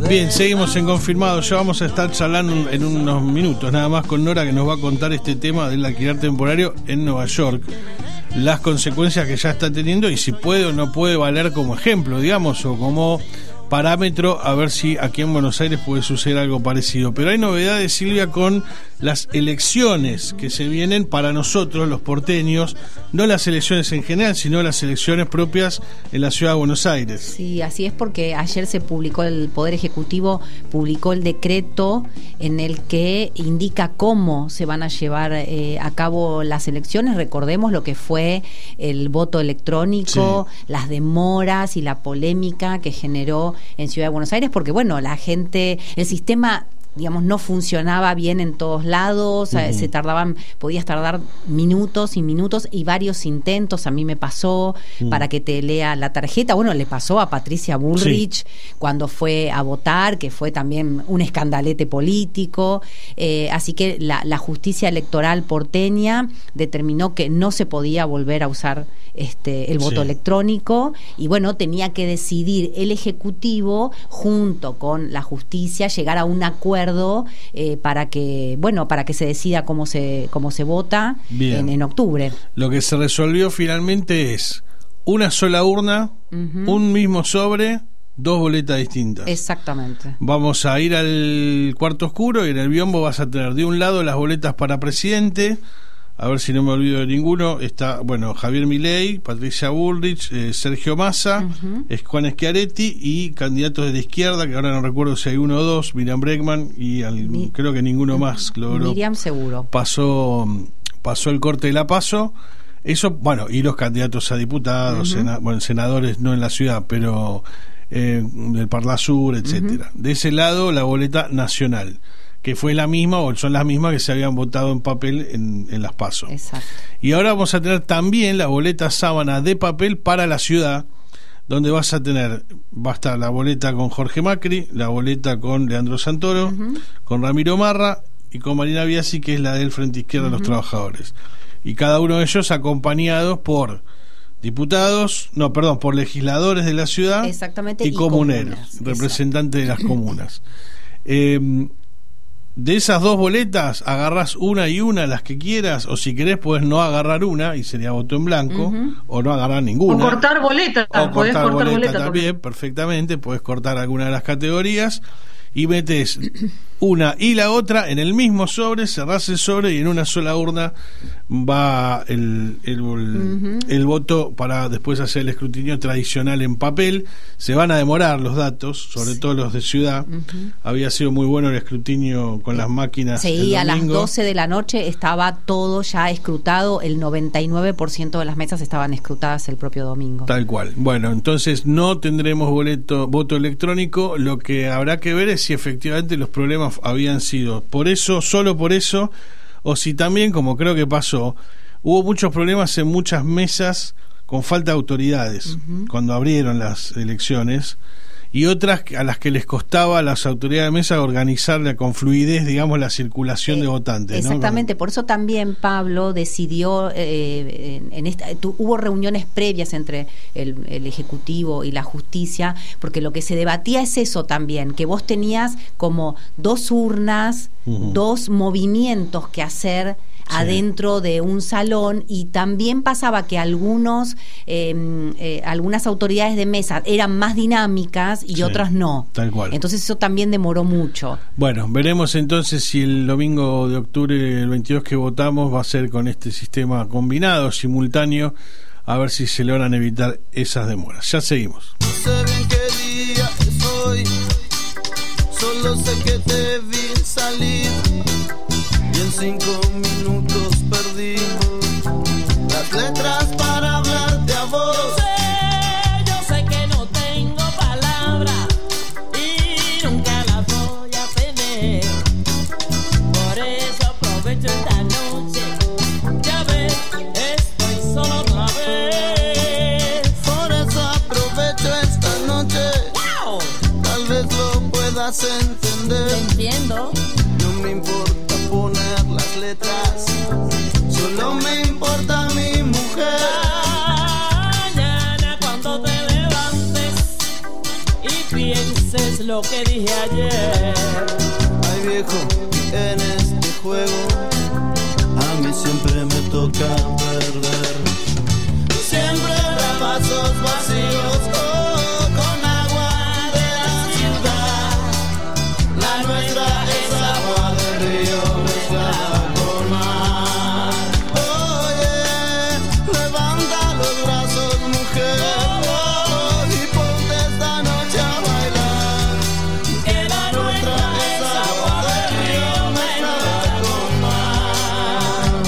Bien, seguimos en Confirmado. Ya vamos a estar charlando en unos minutos nada más con Nora, que nos va a contar este tema del alquiler temporario en Nueva York, las consecuencias que ya está teniendo y si puede o no puede valer como ejemplo, digamos, o como parámetro, a ver si aquí en Buenos Aires puede suceder algo parecido. Pero hay novedades, Silvia, con las elecciones que se vienen para nosotros, los porteños, no las elecciones en general, sino las elecciones propias en la ciudad de Buenos Aires. Sí, así es, porque ayer se publicó, el Poder Ejecutivo publicó el decreto en el que indica cómo se van a llevar eh, a cabo las elecciones. Recordemos lo que fue el voto electrónico, sí, las demoras y la polémica que generó en Ciudad de Buenos Aires, porque bueno, la gente, el sistema, digamos, no funcionaba bien en todos lados, uh-huh. se tardaban, podías tardar minutos y minutos y varios intentos, a mí me pasó, uh-huh. para que te lea la tarjeta. Bueno, le pasó a Patricia Bullrich, sí, cuando fue a votar, que fue también un escandalete político, eh, así que la, la justicia electoral porteña determinó que no se podía volver a usar este el voto, sí, electrónico, y bueno, tenía que decidir el Ejecutivo junto con la justicia, llegar a un acuerdo eh, para que, bueno, para que se decida cómo se cómo se vota en, en octubre. Lo que se resolvió finalmente es una sola urna, uh-huh. un mismo sobre, dos boletas distintas. Exactamente. Vamos a ir al cuarto oscuro y en el biombo vas a tener de un lado las boletas para presidente. A ver si no me olvido de ninguno. Está, bueno, Javier Milei, Patricia Bullrich, eh, Sergio Massa, uh-huh. Juan Schiaretti y candidatos de la izquierda, que ahora no recuerdo si hay uno o dos, Miriam Bregman y al, Mi- creo que ninguno más logró. Miriam seguro. Pasó, pasó el corte de la PASO. Eso, bueno, y los candidatos a diputados, uh-huh. sena- bueno, senadores no en la ciudad, pero eh, del Parlasur, etcétera. Uh-huh. De ese lado, la boleta nacional, que fue la misma o son las mismas que se habían votado en papel en, en las PASO. Exacto. Y ahora vamos a tener también la boleta sábana de papel para la ciudad, donde vas a tener, va a estar la boleta con Jorge Macri, la boleta con Leandro Santoro, uh-huh. con Ramiro Marra y con Marina Biasi, que es la del Frente Izquierda uh-huh. de los Trabajadores. Y cada uno de ellos acompañados por diputados, no, perdón, por legisladores de la ciudad. Exactamente, y, y comuneros, comunas, representantes exacto. de las comunas. Eh, de esas dos boletas agarrás una y una, las que quieras, o si querés podés no agarrar una y sería voto en blanco, uh-huh. o no agarrar ninguna, o cortar boleta, o podés cortar, cortar boleta, boleta también, también, perfectamente, podés cortar alguna de las categorías y metés una y la otra en el mismo sobre, cerrás el sobre y en una sola urna va el, el, el, uh-huh. el voto para después hacer el escrutinio tradicional en papel. Se van a demorar los datos, sobre sí. todo los de ciudad. Uh-huh. Había sido muy bueno el escrutinio con las máquinas. Sí, a las doce de la noche estaba todo ya escrutado, el noventa y nueve por ciento de las mesas estaban escrutadas el propio domingo. Tal cual. Bueno, entonces no tendremos boleto, voto electrónico. Lo que habrá que ver es si efectivamente los problemas habían sido por eso, solo por eso, o si también, como creo que pasó, hubo muchos problemas en muchas mesas con falta de autoridades uh-huh. cuando abrieron las elecciones, y otras a las que les costaba a las autoridades de mesa organizar con fluidez, digamos, la circulación eh, de votantes. Exactamente, ¿no? Por eso también Pablo decidió, eh, en, en esta, tu, hubo reuniones previas entre el, el Ejecutivo y la Justicia, porque lo que se debatía es eso también, que vos tenías como dos urnas, uh-huh. dos movimientos que hacer sí. adentro de un salón, y también pasaba que algunos eh, eh, algunas autoridades de mesa eran más dinámicas y sí, otras no. Tal cual. Entonces eso también demoró mucho. Bueno, veremos entonces si el domingo de octubre, el veintidós que votamos, va a ser con este sistema combinado, simultáneo, a ver si se logran evitar esas demoras. Ya seguimos. No sé bien qué día es hoy, solo sé que te vi salir y en cinco minutos perdí las letras para hablarte a vos. Yo sé, yo sé que no tengo palabras y nunca las voy a tener. Por eso aprovecho esta noche, ya ves, estoy solo otra vez. Por eso aprovecho esta noche, wow. Tal vez lo puedas entender. Lo entiendo. No me importa poner las letras, solo me importa mi mujer. Mañana cuando te levantes y pienses es lo que dije ayer. Ay viejo, en este juego a mí siempre me toca perder. Siempre habrá vasos vacíos oh, con agua de la ciudad. La nuestra es agua del río mezclada con mar. Oye, levanta los brazos mujer oh, y ponte esta noche a bailar. Que la nuestra es agua del río mezclada con mar.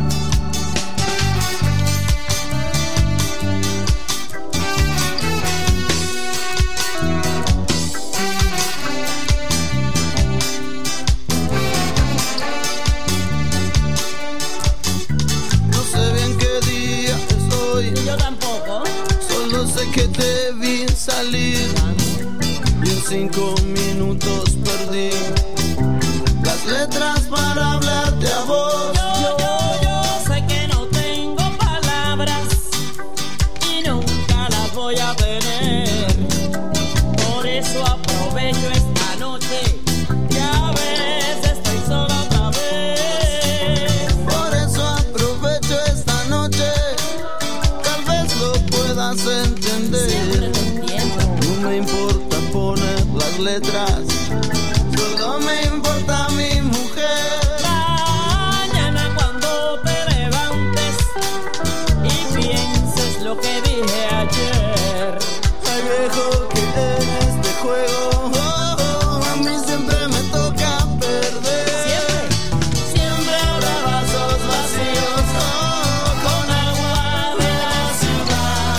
No sé bien qué día es hoy, Yo tampoco. solo sé que te vi salir y en cinco minutos perdí las letras para hablarte a vos. Yo, yo, yo sé que no tengo palabras y nunca las voy a tener. Por eso aprovecho esta noche que a veces estoy sola otra vez. Por eso aprovecho esta noche, tal vez lo puedas entender. Siempre te entiendo. No me importa poner las letras, solo me importa mi mujer. Mañana cuando te levantes y pienses lo que dije ayer. Ay viejo, que en este juego oh, oh, a mí siempre me toca perder. Siempre. Siempre habrá vasos vacíos oh, con agua de la ciudad.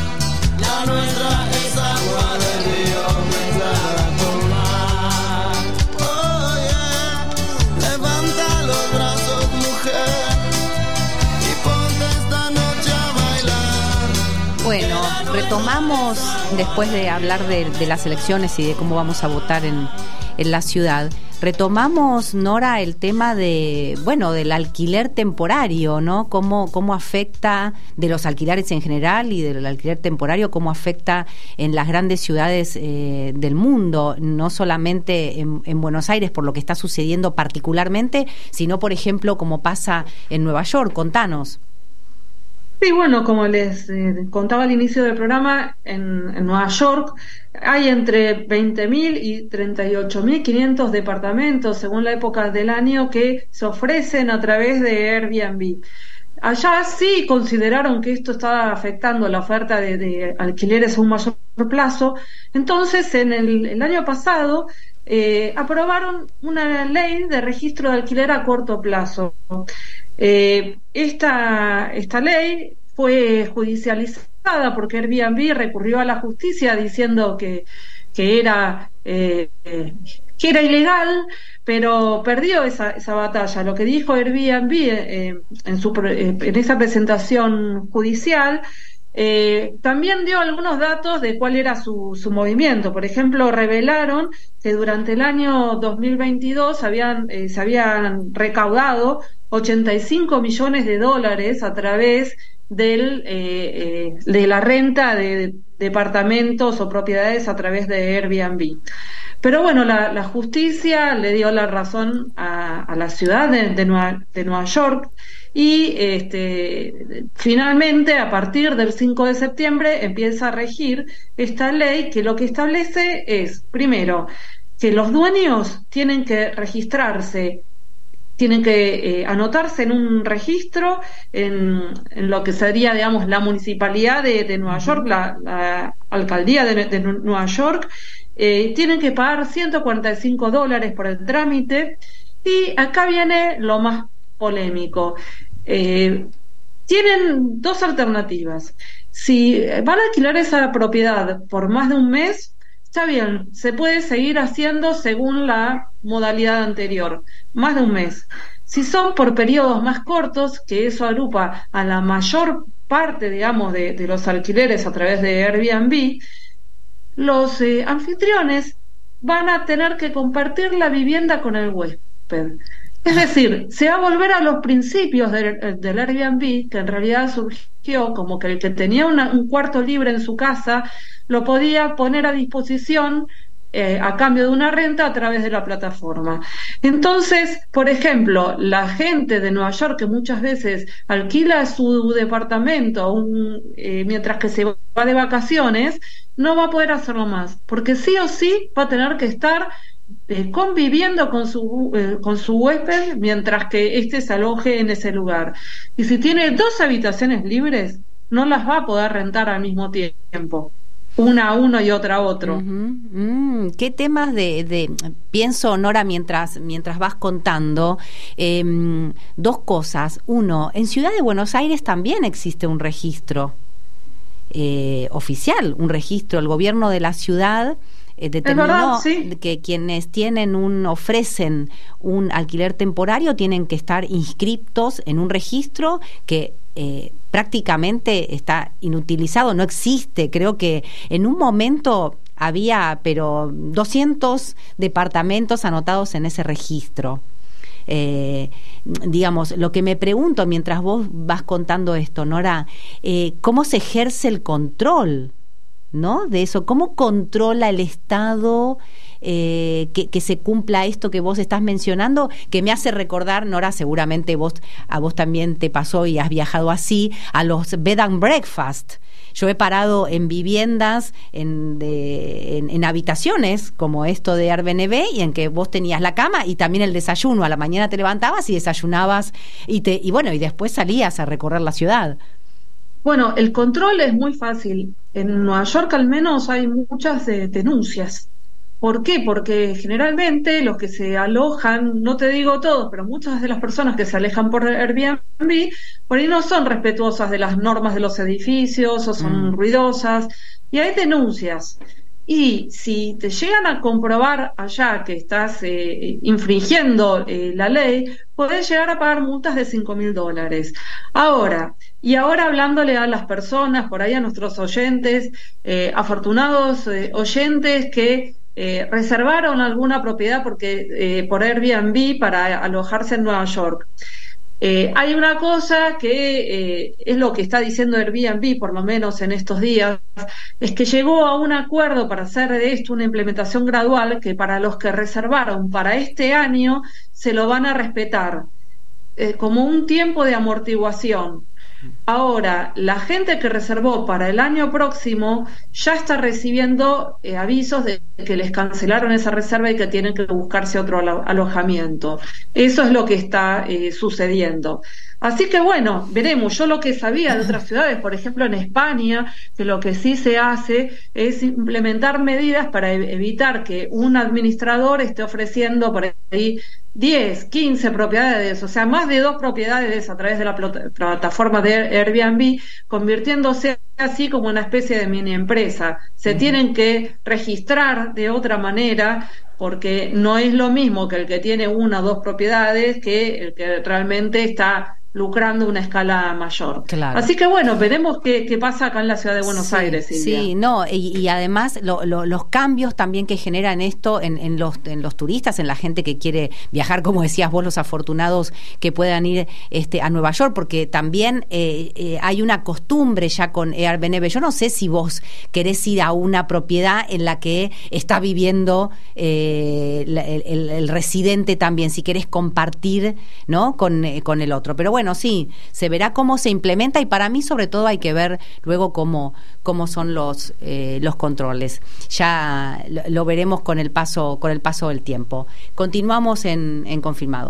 La nuestra es agua del río mezclada con mar. Oh yeah, levanta los brazos mujer y ponte esta noche a bailar. Bueno, retomamos después de hablar de, de las elecciones y de cómo vamos a votar en, en la ciudad. Retomamos, Nora, el tema de, bueno, del alquiler temporario, ¿no? Cómo, cómo afecta, de los alquileres en general y del alquiler temporario, cómo afecta en las grandes ciudades eh, del mundo, no solamente en, en Buenos Aires por lo que está sucediendo particularmente, sino, por ejemplo, como pasa en Nueva York. Contanos. Sí, bueno, como les eh, contaba al inicio del programa, en, en Nueva York hay entre veinte mil y treinta y ocho mil quinientos departamentos, según la época del año, que se ofrecen a través de Airbnb. Allá sí consideraron que esto estaba afectando la oferta de, de alquileres a un mayor plazo. Entonces, en el, el año pasado eh, aprobaron una ley de registro de alquiler a corto plazo. Eh, esta, esta ley fue judicializada porque Airbnb recurrió a la justicia diciendo que, que era eh, eh, que era ilegal, pero perdió esa, esa batalla. Lo que dijo Airbnb eh, en, su, eh, en esa presentación judicial eh, también dio algunos datos de cuál era su, su movimiento. Por ejemplo, revelaron que durante el año dos mil veintidós habían, eh, se habían recaudado ochenta y cinco millones de dólares a través del, eh, eh, de la renta de departamentos o propiedades a través de Airbnb. Pero bueno, la, la justicia le dio la razón a, a la ciudad de, de, Nueva, de Nueva York y este, finalmente a partir del cinco de septiembre empieza a regir esta ley que lo que establece es, primero, que los dueños tienen que registrarse, tienen que eh, anotarse en un registro en, en lo que sería, digamos, la municipalidad de, de Nueva York, la, la alcaldía de, de Nueva York. Eh, tienen que pagar ciento cuarenta y cinco dólares por el trámite. Y acá viene lo más polémico. Eh, tienen dos alternativas. Si van a alquilar esa propiedad por más de un mes, está bien, se puede seguir haciendo según la modalidad anterior, más de un mes. Si son por periodos más cortos, que eso agrupa a la mayor parte, digamos, de, de los alquileres a través de Airbnb, los eh, anfitriones van a tener que compartir la vivienda con el huésped. Es decir, se va a volver a los principios del, del Airbnb, que en realidad surgió como que el que tenía una, un cuarto libre en su casa lo podía poner a disposición eh, a cambio de una renta a través de la plataforma. Entonces, por ejemplo, la gente de Nueva York que muchas veces alquila su departamento un, eh, mientras que se va de vacaciones, no va a poder hacerlo más, porque sí o sí va a tener que estar eh, conviviendo con su, eh, con su huésped mientras que éste se aloje en ese lugar. Y si tiene dos habitaciones libres, no las va a poder rentar al mismo tiempo, una a uno y otra a otro. Uh-huh. Mm, ¿Qué temas de, de pienso, Nora, mientras mientras vas contando? Eh, dos cosas. Uno, en Ciudad de Buenos Aires también existe un registro eh, oficial, un registro. El gobierno de la ciudad eh, determinó verdad, sí. que quienes tienen un ofrecen un alquiler temporario tienen que estar inscriptos en un registro que eh, prácticamente está inutilizado, no existe. Creo que en un momento había, pero doscientos departamentos anotados en ese registro. Eh, digamos, lo que me pregunto mientras vos vas contando esto, Nora, eh, ¿cómo se ejerce el control, ¿no? De eso, ¿cómo controla el Estado eh, que, que se cumpla esto que vos estás mencionando? Que me hace recordar, Nora, seguramente vos a vos también te pasó y has viajado así, a los bed and breakfast. Yo he parado en viviendas, en, de, en, en habitaciones, como esto de Airbnb, y en que vos tenías la cama y también el desayuno. A la mañana te levantabas y desayunabas, y, te, y bueno, y después salías a recorrer la ciudad. Bueno, el control es muy fácil. En Nueva York al menos hay muchas eh, denuncias. ¿Por qué? Porque generalmente los que se alojan, no te digo todos, pero muchas de las personas que se alejan por Airbnb, por ahí no son respetuosas de las normas de los edificios o son mm. ruidosas, y hay denuncias. Y si te llegan a comprobar allá que estás eh, infringiendo eh, la ley, podés llegar a pagar multas de cinco mil dólares. Ahora, y ahora hablándole a las personas, por ahí a nuestros oyentes, eh, afortunados eh, oyentes que Eh, reservaron alguna propiedad porque eh, por Airbnb para alojarse en Nueva York. Eh, hay una cosa que eh, es lo que está diciendo Airbnb, por lo menos en estos días, es que llegó a un acuerdo para hacer de esto una implementación gradual que para los que reservaron para este año se lo van a respetar eh, como un tiempo de amortiguación. Ahora, la gente que reservó para el año próximo ya está recibiendo eh, avisos de que les cancelaron esa reserva y que tienen que buscarse otro alo- alojamiento. Eso es lo que está eh, sucediendo. Así que bueno, veremos. Yo lo que sabía de otras ciudades, por ejemplo en España, que lo que sí se hace es implementar medidas para e- evitar que un administrador esté ofreciendo por ahí diez, quince propiedades, o sea, más de dos propiedades a través de la pl- plataforma de Airbnb, convirtiéndose así como una especie de mini empresa. Se uh-huh. tienen que registrar de otra manera, porque no es lo mismo que el que tiene una o dos propiedades que el que realmente está lucrando una escala mayor. Claro. Así que bueno, veremos qué, qué pasa acá en la ciudad de Buenos sí, Aires, Silvia. Sí, no, y, y además lo, lo, los cambios también que generan esto en, en, los, en los turistas, en la gente que quiere viajar, como decías vos, los afortunados que puedan ir este, a Nueva York, porque también eh, eh, hay una costumbre ya con Airbnb. Yo no sé si vos querés ir a una propiedad en la que está viviendo eh, el, el, el residente también, si querés compartir, ¿no? con, eh, con el otro. Pero bueno, Bueno, sí, se verá cómo se implementa y para mí sobre todo hay que ver luego cómo, cómo son los eh, los controles. Ya lo, lo veremos con el paso con el paso del tiempo. Continuamos en, en Confirmado.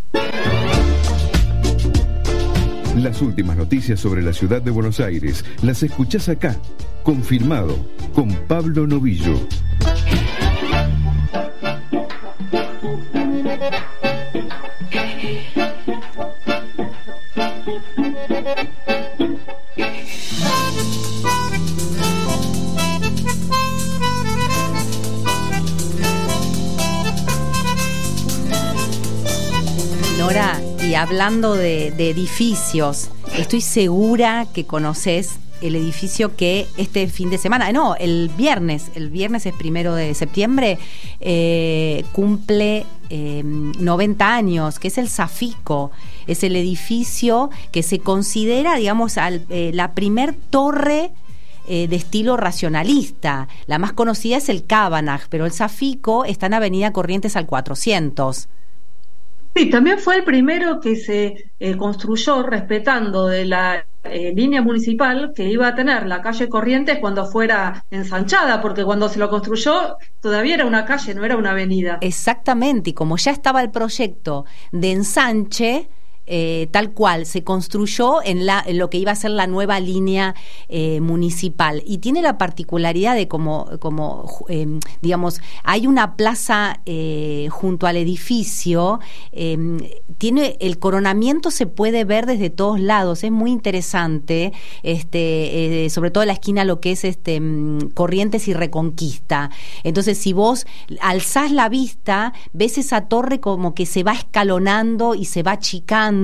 Las últimas noticias sobre la ciudad de Buenos Aires las escuchás acá, Confirmado, con Pablo Novillo. Nora, y hablando de, de edificios, estoy segura que conoces el edificio que este fin de semana, no, el viernes, el viernes es primero de septiembre, eh, cumple eh, noventa años, que es el Safico. Es el edificio que se considera, digamos, al, eh, la primer torre eh, de estilo racionalista. La más conocida es el Cabanag, pero el Safico está en Avenida Corrientes al cuatrocientos. Sí, también fue el primero que se eh, construyó respetando de la eh, línea municipal que iba a tener la calle Corrientes cuando fuera ensanchada, porque cuando se lo construyó todavía era una calle, no era una avenida. Exactamente, y como ya estaba el proyecto de ensanche, Eh, tal cual, se construyó en, la, en lo que iba a ser la nueva línea eh, municipal, y tiene la particularidad de como, como eh, digamos, hay una plaza eh, junto al edificio, eh, tiene el coronamiento, se puede ver desde todos lados, es muy interesante, este, eh, sobre todo la esquina, lo que es este Corrientes y Reconquista. Entonces, si vos alzás la vista, ves esa torre como que se va escalonando y se va achicando.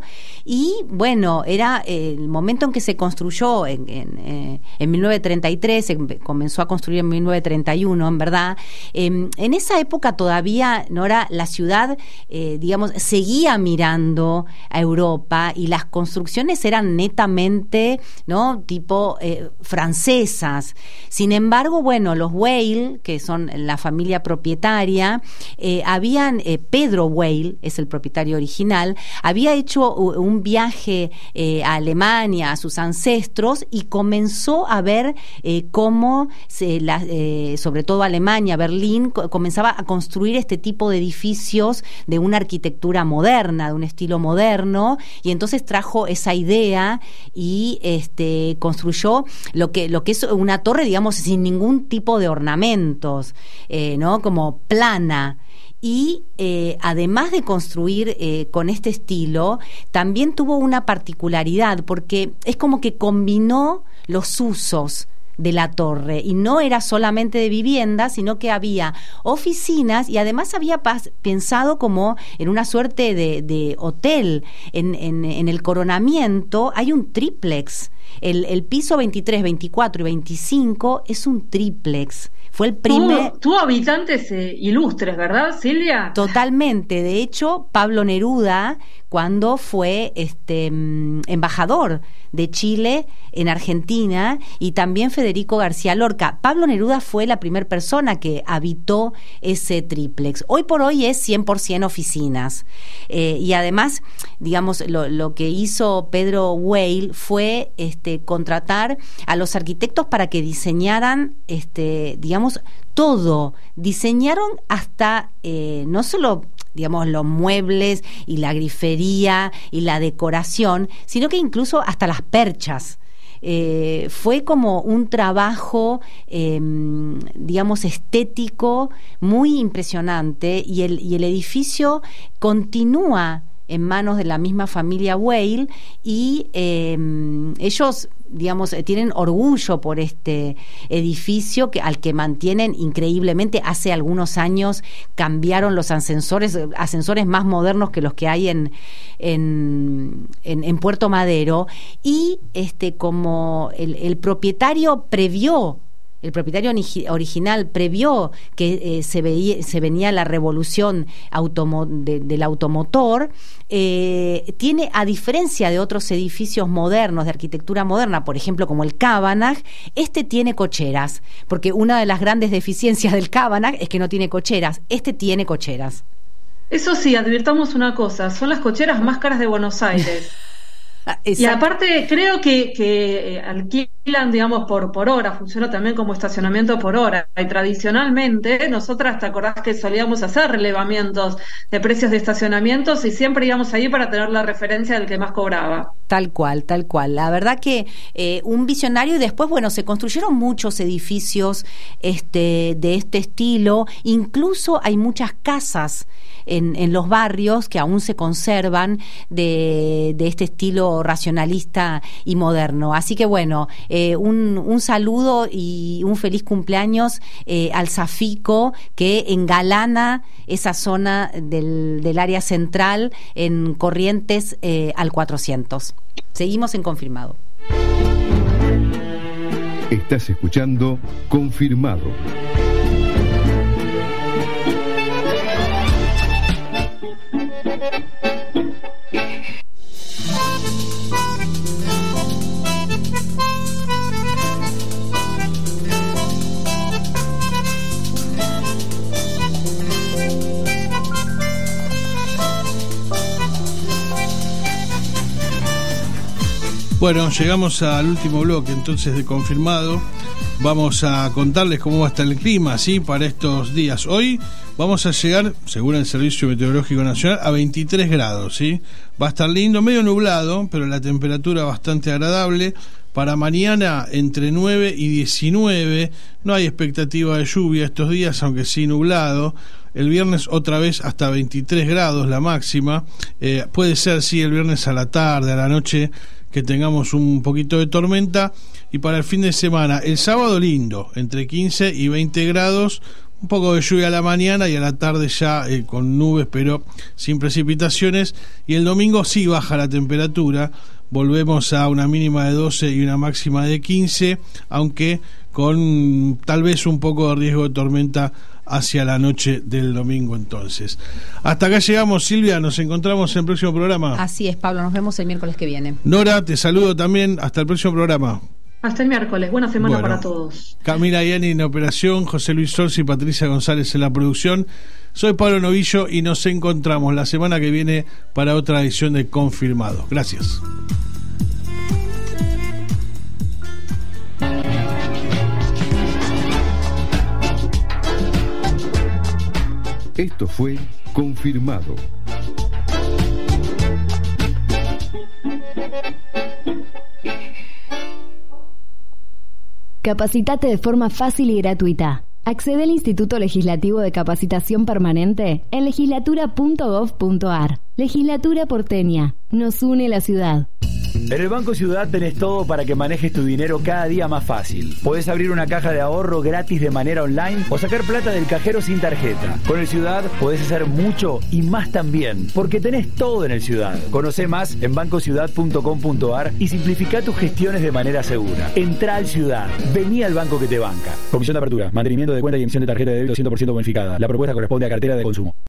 Y bueno, era el momento en que se construyó en, en, eh, en mil novecientos treinta y tres, se comenzó a construir en mil novecientos treinta y uno, en verdad. Eh, en esa época todavía, Nora, la ciudad, eh, digamos, seguía mirando a Europa, y las construcciones eran netamente, ¿no?, tipo eh, francesas. Sin embargo, bueno, los Weil, que son la familia propietaria, eh, habían, eh, Pedro Weil es el propietario original, había había hecho un viaje eh, a Alemania, a sus ancestros, y comenzó a ver eh, cómo, se, la, eh, sobre todo Alemania, Berlín, co- comenzaba a construir este tipo de edificios de una arquitectura moderna, de un estilo moderno, y entonces trajo esa idea y este, construyó lo que, lo que es una torre, digamos, sin ningún tipo de ornamentos, eh, ¿no?, como plana. Y eh, además de construir eh, con este estilo, también tuvo una particularidad, porque es como que combinó los usos de la torre, y no era solamente de vivienda, sino que había oficinas, y además había pas- pensado como en una suerte de, de hotel. En, en, en el coronamiento hay un triplex. El, el piso veintitrés, veinticuatro y veinticinco es un triplex. Fue el primer... Tuvo, tuvo habitantes eh, ilustres, ¿verdad, Silvia? Totalmente. De hecho, Pablo Neruda, cuando fue este embajador de Chile en Argentina, y también Federico García Lorca. Pablo Neruda fue la primera persona que habitó ese triplex. Hoy por hoy es cien por ciento oficinas. Eh, y además, digamos, lo, lo que hizo Pedro Weil fue este, contratar a los arquitectos para que diseñaran, este, digamos, todo. Diseñaron hasta, eh, no solo, digamos, los muebles y la grifería y la decoración, sino que incluso hasta las perchas. Eh, fue como un trabajo, eh, digamos, estético muy impresionante, y el, y el edificio continúa en manos de la misma familia Weil, y eh, ellos, digamos, tienen orgullo por este edificio que, al que mantienen increíblemente. Hace algunos años cambiaron los ascensores, ascensores más modernos que los que hay en, en, en, en Puerto Madero, y este como el, el propietario previó El propietario original previó que eh, se, veía, se venía la revolución automo, de, del automotor, eh, tiene, a diferencia de otros edificios modernos, de arquitectura moderna, por ejemplo, como el Cabanag, este tiene cocheras, porque una de las grandes deficiencias del Cabanag es que no tiene cocheras. Este tiene cocheras. Eso sí, advirtamos una cosa, son las cocheras más caras de Buenos Aires. Exacto. Y aparte creo que, que eh, alquilan, digamos, por, por hora, funciona también como estacionamiento por hora. Y tradicionalmente, nosotras, ¿te acordás que solíamos hacer relevamientos de precios de estacionamientos y siempre íbamos ahí para tener la referencia del que más cobraba? Tal cual, tal cual. La verdad que eh, un visionario, y después, bueno, se construyeron muchos edificios este, de este estilo, incluso hay muchas casas en, en los barrios que aún se conservan de, de este estilo racionalista y moderno. Así que bueno, eh, un, un saludo y un feliz cumpleaños eh, al Safico, que engalana esa zona del, del área central en Corrientes eh, al cuatrocientos. Seguimos en Confirmado. Estás escuchando Confirmado. Bueno, llegamos al último bloque entonces de Confirmado. Vamos a contarles cómo va a estar el clima, ¿sí? Para estos días. Hoy vamos a llegar, según el Servicio Meteorológico Nacional, a veintitrés grados, ¿sí? Va a estar lindo, medio nublado, pero la temperatura bastante agradable. Para mañana entre nueve y diecinueve, no hay expectativa de lluvia estos días, aunque sí nublado. El viernes otra vez hasta veintitrés grados la máxima. Eh, puede ser, sí, el viernes a la tarde, a la noche, que tengamos un poquito de tormenta. Y para el fin de semana, el sábado lindo, entre quince y veinte grados, un poco de lluvia a la mañana y a la tarde ya eh, con nubes pero sin precipitaciones. Y el domingo sí baja la temperatura, volvemos a una mínima de doce y una máxima de quince, aunque con tal vez un poco de riesgo de tormenta hacia la noche del domingo entonces. Hasta acá llegamos, Silvia, nos encontramos en el próximo programa. Así es, Pablo, nos vemos el miércoles que viene. Nora, te saludo también, hasta el próximo programa. Hasta el miércoles, buena semana bueno, para todos. Camila Yani en la operación, José Luis Solsi y Patricia González en la producción. Soy Pablo Novillo y nos encontramos la semana que viene para otra edición de Confirmado. Gracias. Esto fue Confirmado. Capacitate de forma fácil y gratuita. Accede al Instituto Legislativo de Capacitación Permanente en legislatura punto gov punto ar. Legislatura porteña. Nos une la ciudad. En el Banco Ciudad tenés todo para que manejes tu dinero cada día más fácil. Podés abrir una caja de ahorro gratis de manera online o sacar plata del cajero sin tarjeta. Con el Ciudad podés hacer mucho y más también, porque tenés todo en el Ciudad. Conocé más en banco ciudad punto com punto ar y simplificá tus gestiones de manera segura. Entrá al Ciudad. Vení al banco que te banca. Comisión de apertura, mantenimiento de cuenta y emisión de tarjeta de débito cien por ciento bonificada. La propuesta corresponde a cartera de consumo.